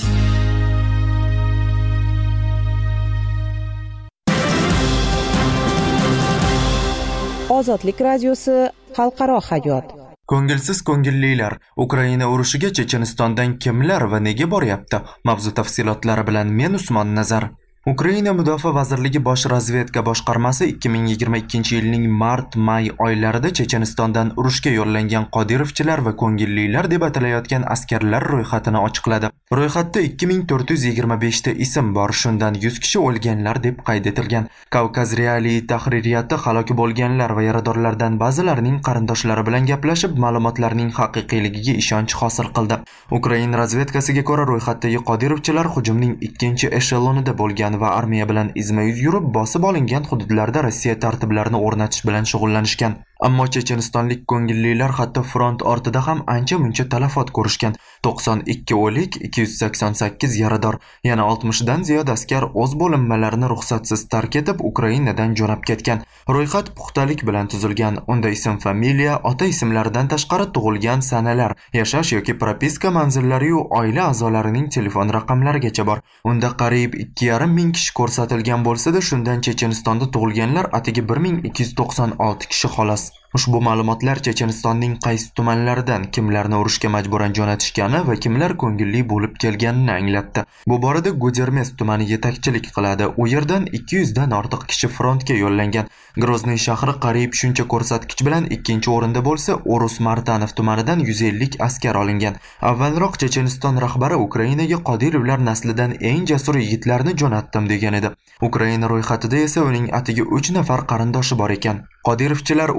Ozodlik radiosi, xalqaro hayot. Ko'ngilsiz ko'ngillilar, Ukraina urushiga Chechenistondan kimlar va nega boryapti? Mavzu tafsilotlari bilan men Usmon Nazar. Ukraina Mudofaa vazirligi bosh razvedka boshqarmasi ikki ming yigirma ikkinchi yilning mart-may oylarida Chechenistondan urushga yo'llangan Qodirovchilar va ko'ngillilar deb atalayotgan askarlar ro'yxatini ochiqladi. Ro'yxatda ikki ming to'rt yuz yigirma besh ta ism bor, shundan yuz kishi o'lganlar deb qayd etilgan. Kavkaz Reali tahririyati halok bo'lganlar va yaradorlardan ba'zilarining qarindoshlari bilan gaplashib, ma'lumotlarning haqiqiyligiga ishonch hosil qildi. Ukraina razvedkasiga ko'ra, ro'yxatdagi Qodirovchilar hujumning ikkinchi eshelonida bo'lgan va armiya bilan izma-yuz yurib, bosib olingan hududlarda Rossiya tartiblarini o'rnatish bilan shug'ullanishgan. Ammo chechenistonlik ko'ngillilar hatto front ortida ham ancha-muncha talafot ko'rishgan. to'qson ikki o'lik, ikki yuz sakson sakkiz yarador, yana oltmish dan ziyod askar o'z bo'linmalarini ruxsatsiz tark etib Ukrainadan jo'nab ketgan. Ro'yxat puxtalik bilan tuzilgan. Unda ism, familiya, ota ismlaridan tashqari tug'ilgan sanalar, yashash yoki propiska manzillari va oila a'zolarining telefon raqamlarigacha bor. Unda qariyb ikki yarim ming kishi ko'rsatilgan bo'lsa-da, shundan Chechenistonda tug'ilganlar atigi bir ming ikki yuz to'qson olti kishi xolos. Ushbu ma'lumotlar Chechenistonning qaysi tumanlaridan kimlarni urushga majburan jo'natishgani va kimlar ko'ngilli bo'lib kelganini anglatdi. Bu borada Gudermes tumani yetakchilik qiladi. U yerdan ikki yuz dan ortiq kishi frontga yo'llangan. Grozny shahri qariyb shuncha ko'rsatkich bilan ikkinchi o'rinda bo'lsa, Orus Martanov tumanidan yuz ellik askar olingan. Avvalroq Checheniston rahbari Ukrainaga Qodirovlar naslidan eng jasur yigitlarni jo'natdim degan edi. Ukraina ro'yxatida esa uning atigi uch nafar qarindoshi bor ekan. Qodirovchilar Ukraina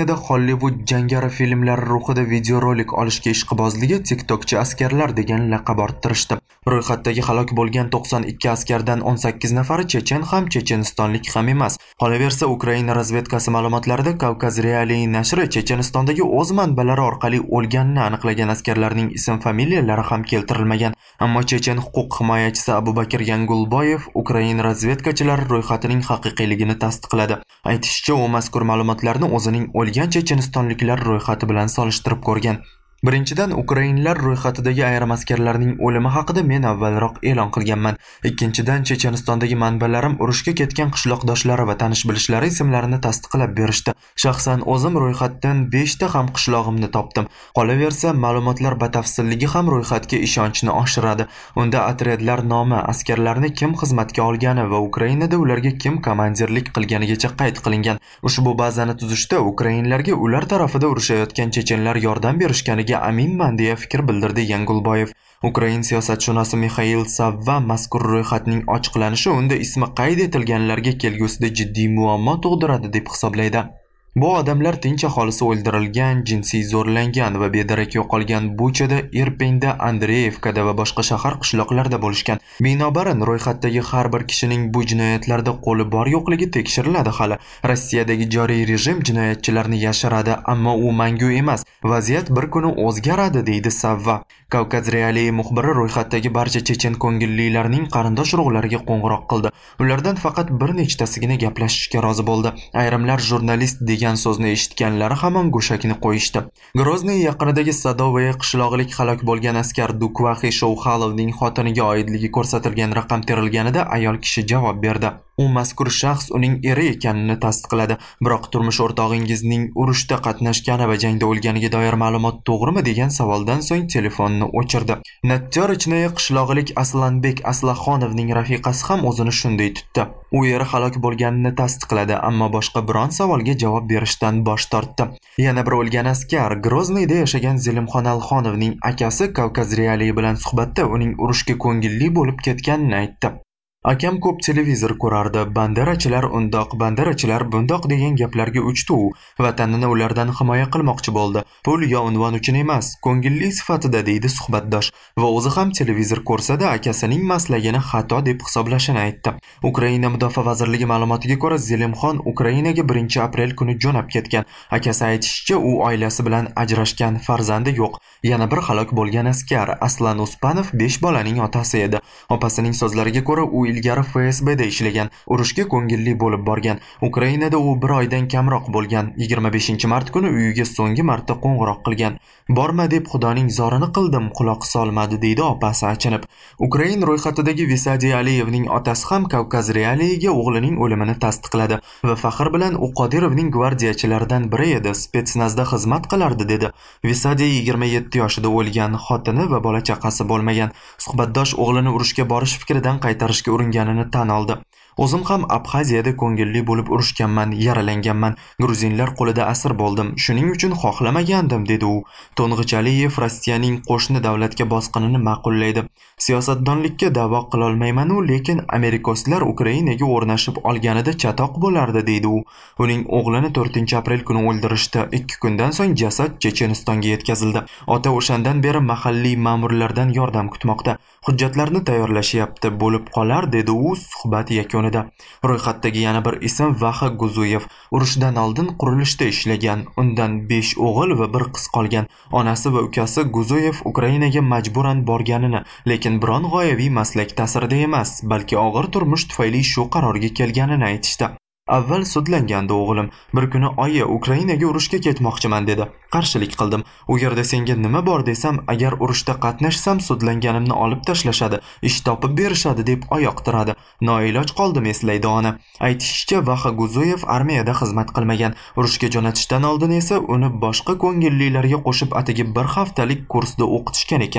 Ukrainada Hollywood jangari filmlari ruhida videorolik olishga ishqibozligi TikTokchi askarlar degan laqab orttirishdi. Ro'yxatdagi halok bo'lgan to'qson ikki askardan o'n sakkiz nafari chechen ham chechenistonlik ham emas. Qolaversa, Ukraina razvedkasi ma'lumotlarida Kavkaz Realii nashri Chechenistondagi o'z manbalari orqali o'lganini aniqlagan askarlarning ism-familiyalari ham keltirilmagan. Ammo chechen huquq himoyachisi Abubakir Yangulboyev Ukraina razvedkachilari ro'yxatining haqiqiyligini tasdiqladi. Aytishicha, u mazkur ma'lumotlarni o'zining o'lgan chechenistonliklar ro'yxati bilan solishtirib ko'rgan. Birinchidan, Ukrainlar ro'yxatidagi ayrim askarlarning o'limi haqida men avvalroq e'lon qilganman. Ikkinchidan, Chechenistondagi manbalarim urushga ketgan qishloqdoshlari va tanish-bilishlari ismlarini tasdiqlab berishdi. Shaxsan o'zim ro'yxatdan besh ta ham qishlog'imni topdim. Qolaversa, ma'lumotlar batafsilligi ham ro'yxatga ishonchni oshiradi. Unda otryadlar nomi, askarlarni kim xizmatga olgani va Ukrainada ularga kim komandirlik qilganigacha qayd qilingan. Ushbu bazani tuzishda Ukrainlarga ular tarafida urushayotgan chechenlar yordam berishganiga aminman deya fikr bildirdi Yangulboyev. Ukrain siyosatshunosi Mixail Savva mazkur ro'yxatning ochiqlanishi unda ismi qayd etilganlarga kelgusida jiddiy muammo tug'diradi deb hisoblaydi. Bu odamlar tinch aholisi o'ldirilgan, jinsiy zo'rlangan va bedarak yo'qolgan Buchada, Irpinda, Andreyevkada va boshqa shahar qishloqlarda bo'lishgan. Binobarin, ro'yxatdagi har bir kishining bu jinoyatlarda qo'li bor yo'qligi tekshiriladi hali. Rossiyadagi joriy rejim jinoyatchilarni yashiradi, ammo u mangu emas. Vaziyat bir kuni o'zgaradi, deydi Savva. Kavkaz Realii muxbiri ro'yxatdagi barcha chechen ko'ngillilarning qarindosh urug'lariga qo'ng'iroq qildi. Ulardan faqat bir nechtasigina gaplashishga rozi bo'ldi. Ayrimlar jurnalist degan so'zni eshitganlari hamon go'shakni qo'yishdi. Grozniy yaqinidagi Sadovaya qishlog'ilik halok bo'lgan askar Dukvaxi Shouxalovning xotiniga oidligi ko'rsatilgan raqam terilganida ayol kishi javob berdi. U mazkur shaxs uning eri ekanini tasdiqladi. Biroq turmush o'rtog'ingizning urushda qatnashgani va jangda o'lganiga doir ma'lumot to'g'rimi degan savoldan so'ng telefonni o'chirdi. Natyorichnaya qishlog'ilik Aslanbek Aslaxonovning rafiqasi ham o'zini shunday tutdi. U eri halok bo'lganini tasdiqladi, ammo boshqa biron savolga javob berishdan bosh tortdi. Yana bir o'lgan askar Grozniyda yashagan Zelimxon Alxonovning akasi Kavkaz Realii bilan suhbatda uning urushga ko'ngilli bo'lib ketganini aytdi. Akam ko'p televizor ko'rardi. Banderachilar undoq, banderachilar bundoq degan gaplarga uchdi u. Vatanini ulardan himoya qilmoqchi bo'ldi. Pul yo unvon uchun emas, ko'ngilli sifatida, deydi suhbatdosh. Va o'zi ham televizor ko'rsada akasining maslagini xato deb hisoblashini aytdi. Ukraina Mudofaa vazirligi ma'lumotiga ko'ra, Zelimxon Ukrainaga birinchi aprel kuni jo'nab ketgan. Akasi aytishicha, u oilasi bilan ajrashgan, farzandi yo'q. Yana bir halok bo'lgan askar Aslan Uspanov besh bolaning otasi edi. Opasining so'zlariga ko'ra, u ilgari F S B da ishlagan, urushga ko'ngilli bo'lib borgan. Ukrainada u bir oydan kamroq bo'lgan. yigirma beshinchi mart kuni uyiga so'nggi marta qo'ng'iroq qilgan. Borma deb xudoning zorini qildim, quloq solmadi, deydi opasi achinib. Ukrain ro'yxatidagi Visadi Aliyevning otasi ham Kavkaz Realiiga o'g'lining o'limini tasdiqladi va faxr bilan u Qodirovning gvardiyachilaridan biri edi, spetsnazda xizmat qilardi, dedi. Visadi yigirma yetti yoshida o'lgan, xotini va bola chaqasi bo'lmagan. Suhbatdosh o'g'lini urushga borish fikridan qaytarishga uringanini tan oldi. O'zim ham Abxaziyada ko'ngilli bo'lib urushganman, yaralanganman. Gruzinlar qo'lida asir bo'ldim. Shuning uchun xohlamagandim, dedi u. To'ng'ich Aliyev Rossiyaning qo'shni davlatga bosqinini ma'qullaydi. Siyosatdonlikka da'vo qila olmayman-u, lekin Amerikoslar Ukrainaga o'rnashib olganida chatoq bo'lardi, deydi u. Uning o'g'lini to'rtinchi aprel kuni o'ldirishdi. ikki kundan so'ng jasad Chechenistonga yetkazildi. Ota o'shandan beri mahalliy ma'murlardan yordam kutmoqda. Hujjatlarni tayyorlashyapti, bo'lib qolar, dedi u suhbat yakunida. Ro'yxatdagi yana bir ism Vaxa Guzuyev. Urushdan oldin qurilishda ishlagan. Undan besh o'g'il va bir qiz qolgan. Onasi va ukasi Guzuyev Ukrainaga majburan borganini, lekin biron g'oyaviy maslak ta'sirida emas, balki og'ir turmush tufayli shu qarorga kelganini aytishdi. Avval sudlangandi o'g'lim. Bir kuni oyi Ukrainaga urushga ketmoqchiman dedi. Qarshilik qildim. U yerda senga nima bor desam, agar urushda qatnashsam sudlanganimni olib tashlashadi, ish topib berishadi deb oyoq tiradi. Noiloj qoldim, eslaydi ona. Aytishicha, Vaxa Guzuyev armiyada xizmat qilmagan. Urushga jo'natishdan oldin esa uni boshqa ko'ngillilarga qo'shib atigi bir haftalik kursda o'qitishgan ekan.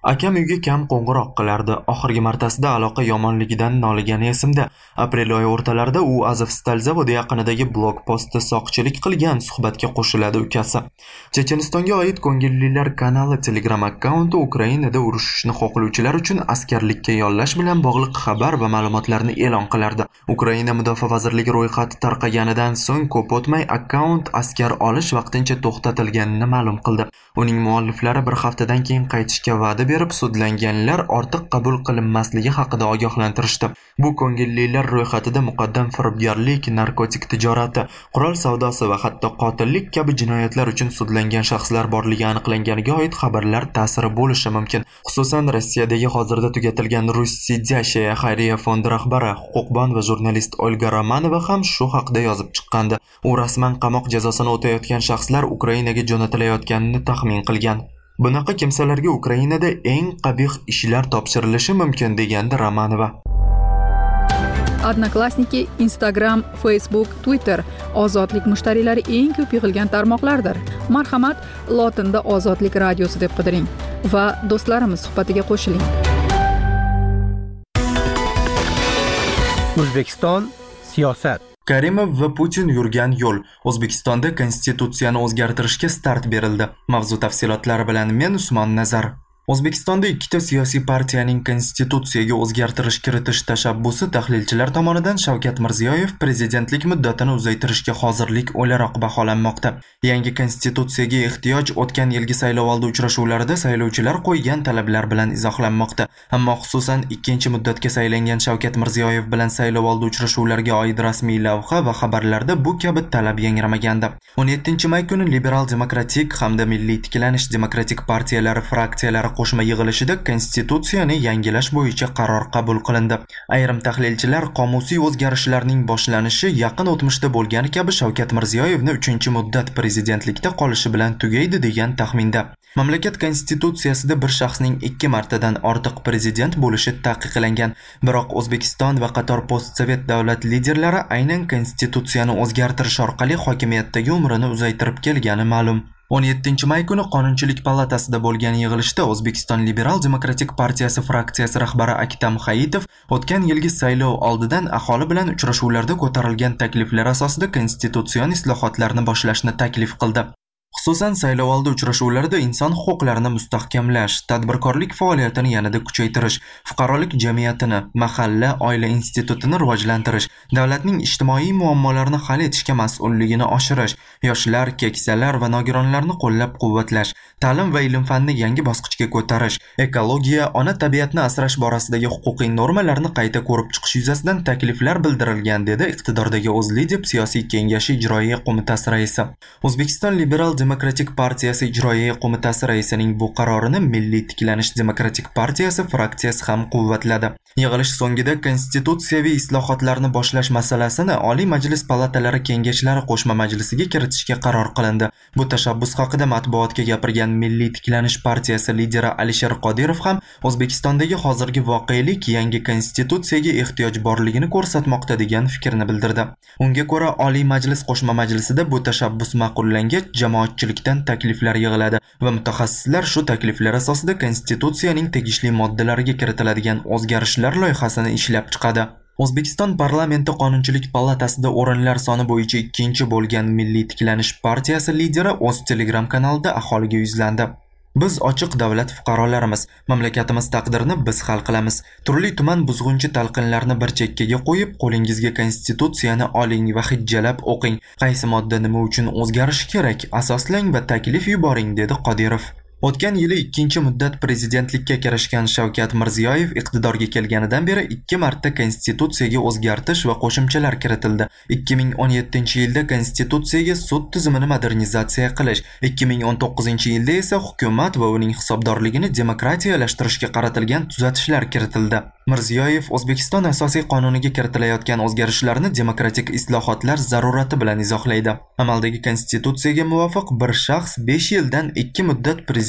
Akam uyga kam qo'ng'iroq qilardi. Oxirgi martasida aloqa yomonligidan noligani esimda. Aprel oyi o'rtalarida u Azovstal zavodi yaqinidagi blog postda soqchilik qilgan suhbatga qo'shiladi ukasi. Chechenistonga oid ko'ngillilar kanali Telegram akkaunti Ukrainada urushishni xohlovchilar uchun askarlikka yollash bilan bog'liq xabar va ma'lumotlarni e'lon qilardi. Ukraina mudofaa vazirligi ro'yxati tarqaganidan so'ng ko'p o'tmay akkaunt askar olish vaqtincha to'xtatilganini ma'lum qildi. Uning mualliflari bir haftadan keyin qaytishga va'da berib, sudlanganlar ortiq qabul qilinmasligi haqida ogohlantirishdi. Bu ko'ngillilar ro'yxatida muqaddam firibgarlik, narkotik tijorati, qurol savdosi va hatto qotillik kabi jinoyatlar uchun sudlangan shaxslar borligi aniqlanganiga oid xabarlar ta'siri bo'lishi mumkin. Xususan, Rossiyadagi hozirda tugatilgan Russiyadashaya xayriya fondi rahbari, huquqbon va jurnalist Olga Romanova ham shu haqida yozib chiqqandi. U rasman qamoq jazosini o'tayotgan shaxslar Ukrainaga jo'natilayotganini taxmin qilgan. Bunaqa kimsalarga Ukrainada eng qabih ishlar topshirilishi mumkin, degandi Romanova. Odnoklassniki, Instagram, Facebook, Twitter ozodlik mushtariylari eng ko'p yig'ilgan tarmoqlardir. Marhamat, lotinda Ozodlik radiosi deb qidiring va do'stlarimiz suhbatiga qo'shiling. O'zbekiston siyosat. Karimov va Putin yurgan yo'l. O'zbekistonda konstitutsiyani o'zgartirishga start berildi. Mavzu tafsilotlari bilan men Usmon Nazar. O'zbekistonda ikkita siyosiy partiyaning konstitutsiyaga o'zgartirish kiritish tashabbusi tahlilchilar tomonidan Shavkat Mirziyoyev prezidentlik muddatini uzaytirishga hozirlik o'laroq baholanmoqda. Yangi konstitutsiyaga ehtiyoj o'tgan yilgi saylovoldi uchrashuvlarida saylovchilar qo'ygan talablar bilan izohlanmoqda. Ammo xususan ikkinchi muddatga saylangan Shavkat Mirziyoyev bilan saylovoldi uchrashuvlariga oid rasmiy lavha va xabarlarda bu kabi talab yangramagandi. o'n yettinchi may kuni Liberal demokratik hamda Milliy tiklanish demokratik partiyalari fraksiyalari qo'shma yig'ilishida konstitutsiyani yangilash bo'yicha qaror qabul qilindi. Ayrim tahlilchilar qomusiy o'zgarishlarning boshlanishi yaqin o'tmishda bo'lgani kabi Shavkat Mirziyoyevni uchinchi muddat prezidentlikda qolishi bilan tugaydi degan taxminda. Mamlakat konstitutsiyasida bir shaxsning ikki martadan ortiq prezident bo'lishi taqiqlangan. Biroq O'zbekiston va qator postsovet davlat liderlari aynan konstitutsiyani o'zgartirish orqali hokimiyatdagi umrini uzaytirib kelgani ma'lum. o'n yettinchi may kuni Qonunchilik palatasida bo'lgan yig'ilishda O'zbekiston Liberal demokratik partiyasi fraksiyasi rahbari Aktam Hayitov o'tgan yilgi saylov oldidan aholi bilan uchrashuvlarda ko'tarilgan takliflar asosida konstitutsion islohotlarni boshlashni taklif qildi. Xususan, saylovoldi uchrashuvlarida inson huquqlarini mustahkamlash, tadbirkorlik faoliyatini yanada kuchaytirish, fuqarolik jamiyatini, mahalla, oila institutini rivojlantirish, davlatning ijtimoiy muammolarini hal etishga mas'ulligini oshirish, yoshlar, keksalar va nogironlarni qo'llab-quvvatlash, ta'lim va ilm-fanni yangi bosqichga ko'tarish, ekologiya, ona tabiatni asrash borasidagi huquqiy normalarni qayta ko'rib chiqish yuzasidan takliflar bildirilgan, dedi iqtidordagi O'zLidep siyosiy kengashi ijroiya qo'mitasi raisi. O'zbekiston Liberal demokratik partiyasi ijroiya qo'mitasi raisining bu qarorini Milliy tiklanish demokratik partiyasi fraksiyasi ham quvvatladi. Yig'ilish so'ngida konstitutsiyaviy islohotlarni boshlash masalasini Oliy Majlis palatalari kengashlari qo'shma majlisiga kiritishga qaror qilindi. Bu tashabbus haqida matbuotga gapirgan Milliy tiklanish partiyasi lideri Alisher Qodirov ham O'zbekistondagi hozirgi voqelik yangi konstitutsiyaga ehtiyoj borligini ko'rsatmoqda degan fikrni bildirdi. Unga ko'ra, Oliy Majlis qo'shma majlisida bu tashabbus ma'qullangach, jamoatchilikdan takliflar yig'iladi va mutaxassislar shu takliflar asosida konstitutsiyaning tegishli moddalariga kiritiladigan o'zgarishlar loyihasini ishlab chiqadi. O'zbekiston parlamenti Qonunchilik palatasida o'rinlar soni bo'yicha ikkinchi bo'lgan Milliy tiklanish partiyasi lideri o'z Telegram kanalida aholiga yuzlandi. Biz ochiq davlat fuqarolarimiz, mamlakatimiz taqdirini biz hal qilamiz. Turli tuman buzg'unchi talqinlarni bir chekkaga qo'yib, qo'lingizga konstitutsiyani oling va hijjalab o'qing. Qaysi modda nima uchun o'zgarishi kerak, asoslang va taklif yuboring, dedi Qodirov. O'tgan yili ikkinchi muddat prezidentlikka kirishgan Shavkat Mirziyoyev iqtidorga kelganidan beri ikki marta konstitutsiyaga o'zgartish va qo'shimchalar kiritildi. ikki ming o'n yettinchi yilda konstitutsiyaga sud tizimini modernizatsiya qilish, ikki ming o'n to'qqizinchi yilda esa hukumat va uning hisobdorligini demokratiyalashtirishga qaratilgan tuzatishlar kiritildi. Mirziyoyev O'zbekiston asosiy qonuniga kiritilayotgan o'zgarishlarni demokratik islohotlar zarurati bilan izohlaydi. Amaldagi konstitutsiyaga muvofiq bir shaxs besh yildan ikki muddat prezident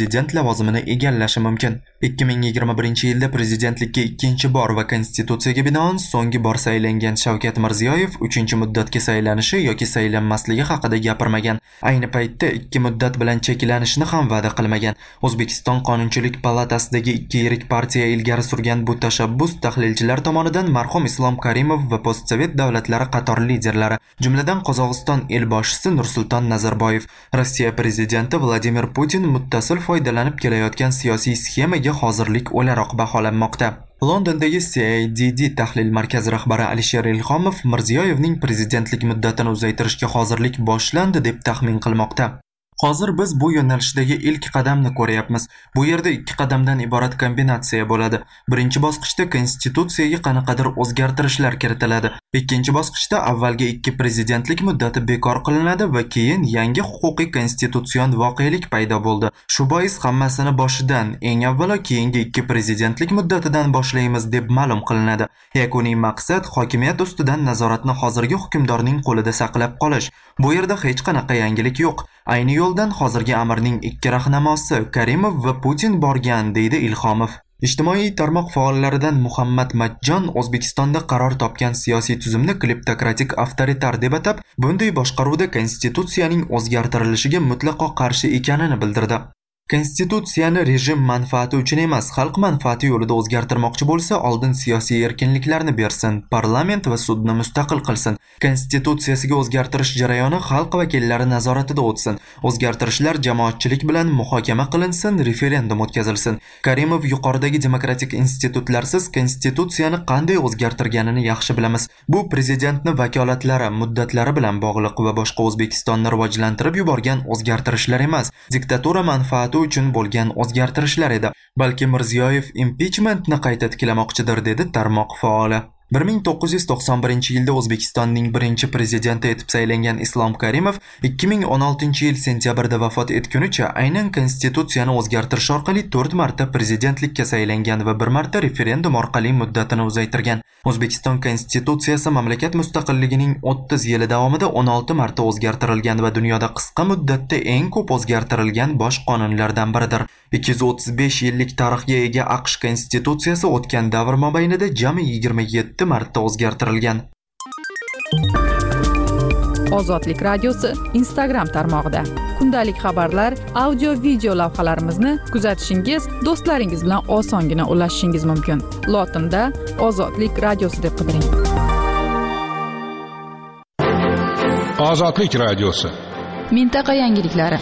prezident lavozimini egallashi mumkin. ikki ming yigirma birinchi yilda prezidentlikka ikkinchi bor va konstitutsiyaga binoan so'nggi bor saylangan Shavkat Mirziyoyev uchinchi muddatga saylanishi yoki saylanmasligi haqida gapirmagan. Ayni paytda ikki muddat bilan cheklanishni ham va'da qilmagan. O'zbekiston Qonunchilik palatasidagi ikki yirik partiya ilgari surgan bu tashabbus tahlilchilar tomonidan marhum Islom Karimov va postsovet davlatlari qator liderlari, jumladan Qozog'iston elboshisi Nursulton Nazarboyev, Rossiya prezidenti Vladimir Putin muttasil foydalanib kelayotgan siyosiy sxemaga hozirlik o'laroq baholanmoqda. Londondagi C I D D tahlil markazi rahbari Alisher Ilhomov Mirziyoyevning prezidentlik muddatini uzaytirishga hozirlik boshlandi deb taxmin qilmoqda. Hozir biz bu yo'nalishdagi ilk qadamni ko'ryapmiz. Bu yerda ikki qadamdan iborat kombinatsiya bo'ladi. Birinchi bosqichda konstitutsiyaga qanaqadir o'zgartirishlar kiritiladi. Ikkinchi bosqichda avvalgi ikki prezidentlik muddati bekor qilinadi va keyin yangi huquqiy konstitutsion voqelik paydo bo'ldi. Shu bois hammasini boshidan, eng avvalo keyingi ikki prezidentlik muddatidan boshlaymiz deb ma'lum qilinadi. Yakuniy maqsad hokimiyat ustidan nazoratni hozirgi hukmdorning qo'lida saqlab qolish. Bu yerda hech qanaqa yangilik yo'q. Ayni yo'ldan hozirgi amirning ikki rahnamosi Karimov va Putin borgan, deydi Ilhomov. Ijtimoiy tarmoq faollaridan Muhammad Majjon O'zbekistonda qaror topgan siyosiy tuzumni kleptokratik avtoritar deb atab, bunday boshqaruvda konstitutsiyaning o'zgartirilishiga mutlaqo qarshi ekanini bildirdi. Konstitutsiyani rejim manfaati uchun emas, xalq manfaati yo'lida o'zgartirmoqchi bo'lsa, oldin siyosiy erkinliklarni bersin, parlament va sudni mustaqil qilsin. Konstitutsiyasiga o'zgartirish jarayoni xalq vakillari nazoratida o'tsin. O'zgartirishlar jamoatchilik bilan muhokama qilinsin, referendum o'tkazilsin. Karimov yuqoridagi demokratik institutlarsiz konstitutsiyani qanday o'zgartirganini yaxshi bilamiz. Bu prezidentni vakolatlari, muddatlari bilan bog'liq va boshqa O'zbekistonni rivojlantirib yuborgan o'zgartirishlar emas, diktatura manfaati uchun bo'lgan o'zgartirishlar edi. Balki Mirziyoyev impichmentni qayta tiklamoqchidir, dedi tarmoq faoli. bir ming to'qqiz yuz to'qson birinchi yilda O'zbekistonning birinchi prezidenti etib saylangan Islom Karimov ikki ming o'n oltinchi yil sentyabrda vafot etgunicha aynan konstitutsiyani o'zgartirish orqali to'rt marta prezidentlikka saylangan va bir marta referendum orqali muddatini uzaytirgan. O'zbekiston konstitutsiyasi mamlakat mustaqilligining o'ttiz yili davomida o'n olti marta o'zgartirilgan va dunyoda qisqa muddatda eng ko'p o'zgartirilgan bosh qonunlardan biridir. ikki yuz o'ttiz besh yillik tarixga ega AQSh konstitutsiyasi o'tgan davr mobaynida jami yigirma yetti marta o'zgartirilgan. Ozodlik radiosi Instagram tarmog'ida kundalik xabarlar, audio video lavhalarimizni kuzatishingiz, do'stlaringiz bilan osongina ulashishingiz mumkin. Lotinda Ozodlik radiosi deb qidiring. Ozodlik radiosi. Mintaqa yangiliklari.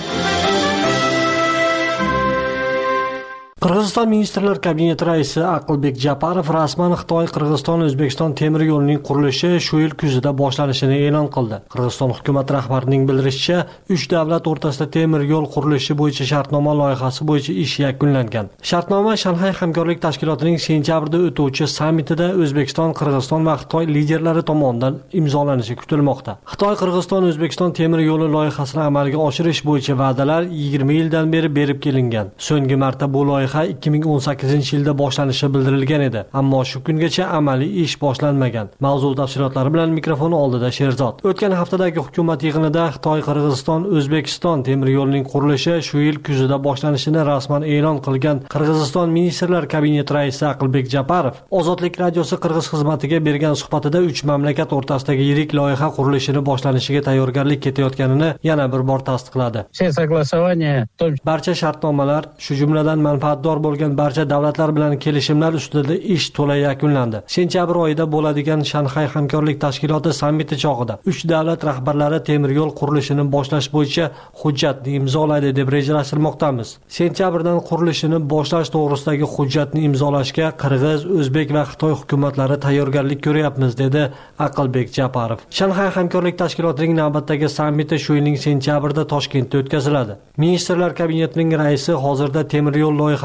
Qirg'iziston Ministrlar Kabineti raisi Aqlbek Japarov rasman Xitoy Qirg'iziston O'zbekiston temir yo'lining qurilishi shu yil kuzida boshlanishini e'lon qildi. Qirg'iziston hukumat rahbarining bildirishicha, uch davlat o'rtasida temir yo'l qurilishi bo'yicha shartnoma loyihasi bo'yicha ish yakunlangan. Shartnoma Shanxay hamkorlik tashkilotining sentyabrda o'tuvchi sammitida O'zbekiston, Qirg'iziston va Xitoy liderlari tomonidan imzolanishi kutilmoqda. Xitoy Qirg'iziston O'zbekiston temir yo'li loyihasini amalga oshirish bo'yicha va'dalar yigirma yildan beri berib kelingan. So'nggi marta bu loyiha ikki ming o'n sakkizinchi yilda boshlanishi bildirilgan edi, ammo shu kungacha amaliy ish boshlanmagan. Mavzu tafsilotlari bilan mikrofon oldida Sherzod. O'tgan haftadagi hukumat yig'inida Xitoy Qirg'iziston O'zbekiston temir yo'lining qurilishi shu yil kuzida boshlanishini rasman e'lon qilgan Qirg'iziston Ministrlar Kabineti raisi Aqlbek Japarov Ozodlik radiosi Qirg'iz xizmatiga bergan suhbatida uch mamlakat o'rtasidagi yirik loyiha qurilishini boshlanishiga tayyorgarlik ketayotganini yana bir bor tasdiqladi. Barcha shartnomalar, shu jumladan manfaat bo'lgan barcha davlatlar bilan kelishimlar ustida ish to'la yakunlandi. Sentyabr oyida bo'ladigan Shanxay hamkorlik tashkiloti sammiti chog'ida uch davlat rahbarlari temir yo'l qurilishini boshlash bo'yicha hujjatni imzolaydi deb rejalashtirmoqdamiz. Sentyabrdan qurilishini boshlash to'g'risidagi hujjatni imzolashga Qirg'iz, O'zbek va Xitoy hukumatlari tayyorgarlik ko'ryapmiz, dedi Aqlbek Japarov. Shanxay hamkorlik tashkilotining navbatdagi sammiti shu yilning sentyabrida Toshkentda o'tkaziladi. Ministrlar kabinetining raisi hozirda temir yo'l loyihasi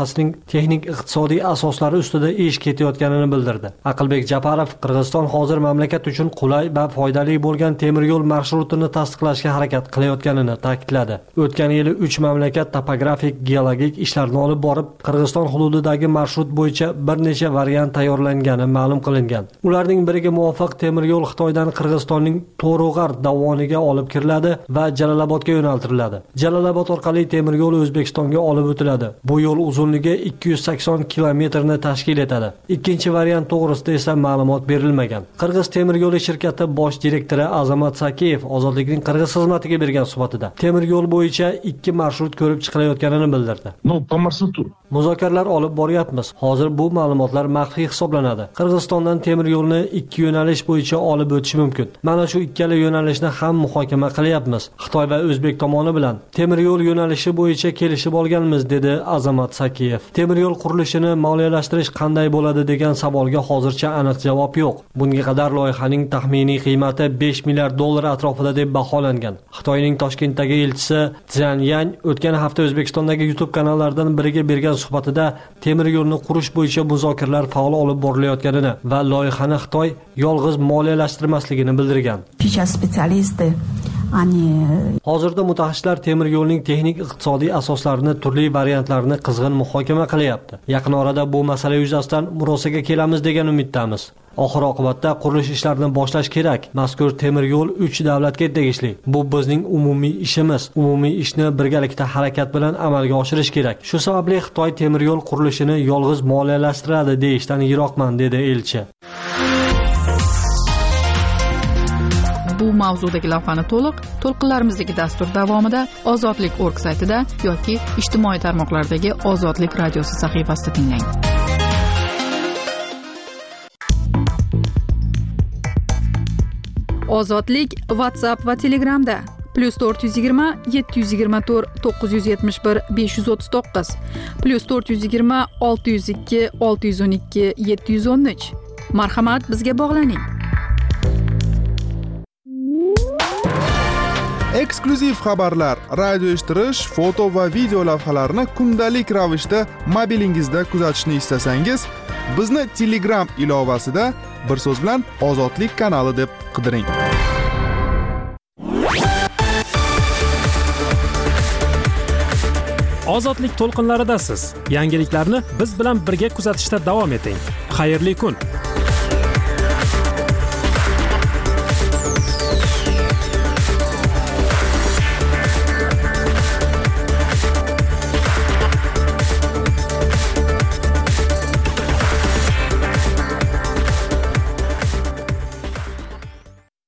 sohasining texnik iqtisodiy asoslari ustida ish ketayotganini bildirdi. Aqlbek Japarov Qirg'iziston hozir mamlakat uchun qulay va foydali bo'lgan temir yo'l marshrutini tasdiqlashga harakat qilayotganini ta'kidladi. O'tgan yili uch mamlakat topografik geologik ishlarni olib borib, Qirg'iziston hududidagi marshrut bo'yicha bir necha variant tayyorlangani ma'lum qilingan. Ularning biriga muvofiq temir yo'l Xitoydan Qirg'izistonning To'rug'ar dovoniga olib kiriladi va Jalolobodga yo'naltiriladi. Jalolobod orqali temir yo'l O'zbekistonga olib o'tiladi. Bu yo'l uzunligi ikki yuz sakson kilometrni tashkil etadi. Ikkinchi variant to'g'risida esa ma'lumot berilmagan. Qirg'iz temir yo'li shirkati bosh direktori Azamat Sakiyev Ozodlikning Qirg'iz xizmatiga bergan suhbatida temir yo'l bo'yicha ikki marshrut ko'rib chiqilayotganini bildirdi. No, po marsrutu. Muzokaralar olib boryapmiz. Hozir bu ma'lumotlar maxfiy hisoblanadi. Qirg'izistondan temir yo'lni ikki yo'nalish bo'yicha olib o'tish mumkin. Mana shu ikkala yo'nalishni ham muhokama qilyapmiz. Xitoy va O'zbek tomoni bilan temir yo'l yo'nalishi bo'yicha kelishib olganmiz, dedi Azamat Sakiyev. Temir yo'l qurilishini moliyalashtirish qanday bo'ladi degan savolga hozircha aniq javob yo'q. Bunga qadar loyihaning taxminiy qiymati besh milliard dollar atrofida deb baholangan. Xitoyning Toshkentdagi elchisi Zhang Yang o'tgan hafta O'zbekistondagi YouTube kanallaridan biriga bergan suhbatida temir yo'lni qurish bo'yicha muzokaralar faol olib borilayotganini va loyihani Xitoy yolg'iz moliyalashtirmasligini bildirgan. Hozirda mutaxassislar temir yo'lning texnik iqtisodiy asoslarini, turli variantlarini qizg'in muhokama qilyapti. Yaqin orada bu masala yuzasidan murosaga kelamiz degan umiddamiz. Oxir oqibatda qurilish ishlarini boshlash kerak. Mazkur temir yo'l uch davlatga tegishli. Bu bizning umumiy ishimiz. Umumiy ishni birgalikda harakat bilan amalga oshirish kerak. Shu sababli Xitoy temir yo'l qurilishini yolg'iz moliyalashtiradi deyishdan yiroqman, dedi elchi. Bu mavzudagi lavhani to'liq to'lqinlarimizdagi dastur davomida ozodlik точка org saytida yoki ijtimoiy tarmoqlardagi Ozodlik radiosi sahifasida tinglang. Ozodlik WhatsApp va Telegramda plus to'rt yuz yigirma yetti yuz yigirma to'rt to'qqiz yuz yetmish bir besh yuz o'ttiz to'qqiz plus to'rt yuz yigirma olti yuz ikki olti yuz o'n ikki yetti yuz o'n uch. Marhamat, bizga bog'laning. Eksklyuziv xabarlar, radio eshittirish, foto va video lavhalarni kundalik ravishda mobilingizda kuzatishni istasangiz, bizni Telegram ilovasida bir so'z bilan Ozodlik kanali deb qidiring. Ozodlik to'lqinlaridasiz. Yangiliklarni biz bilan birga kuzatishda davom eting. Xayrli kun.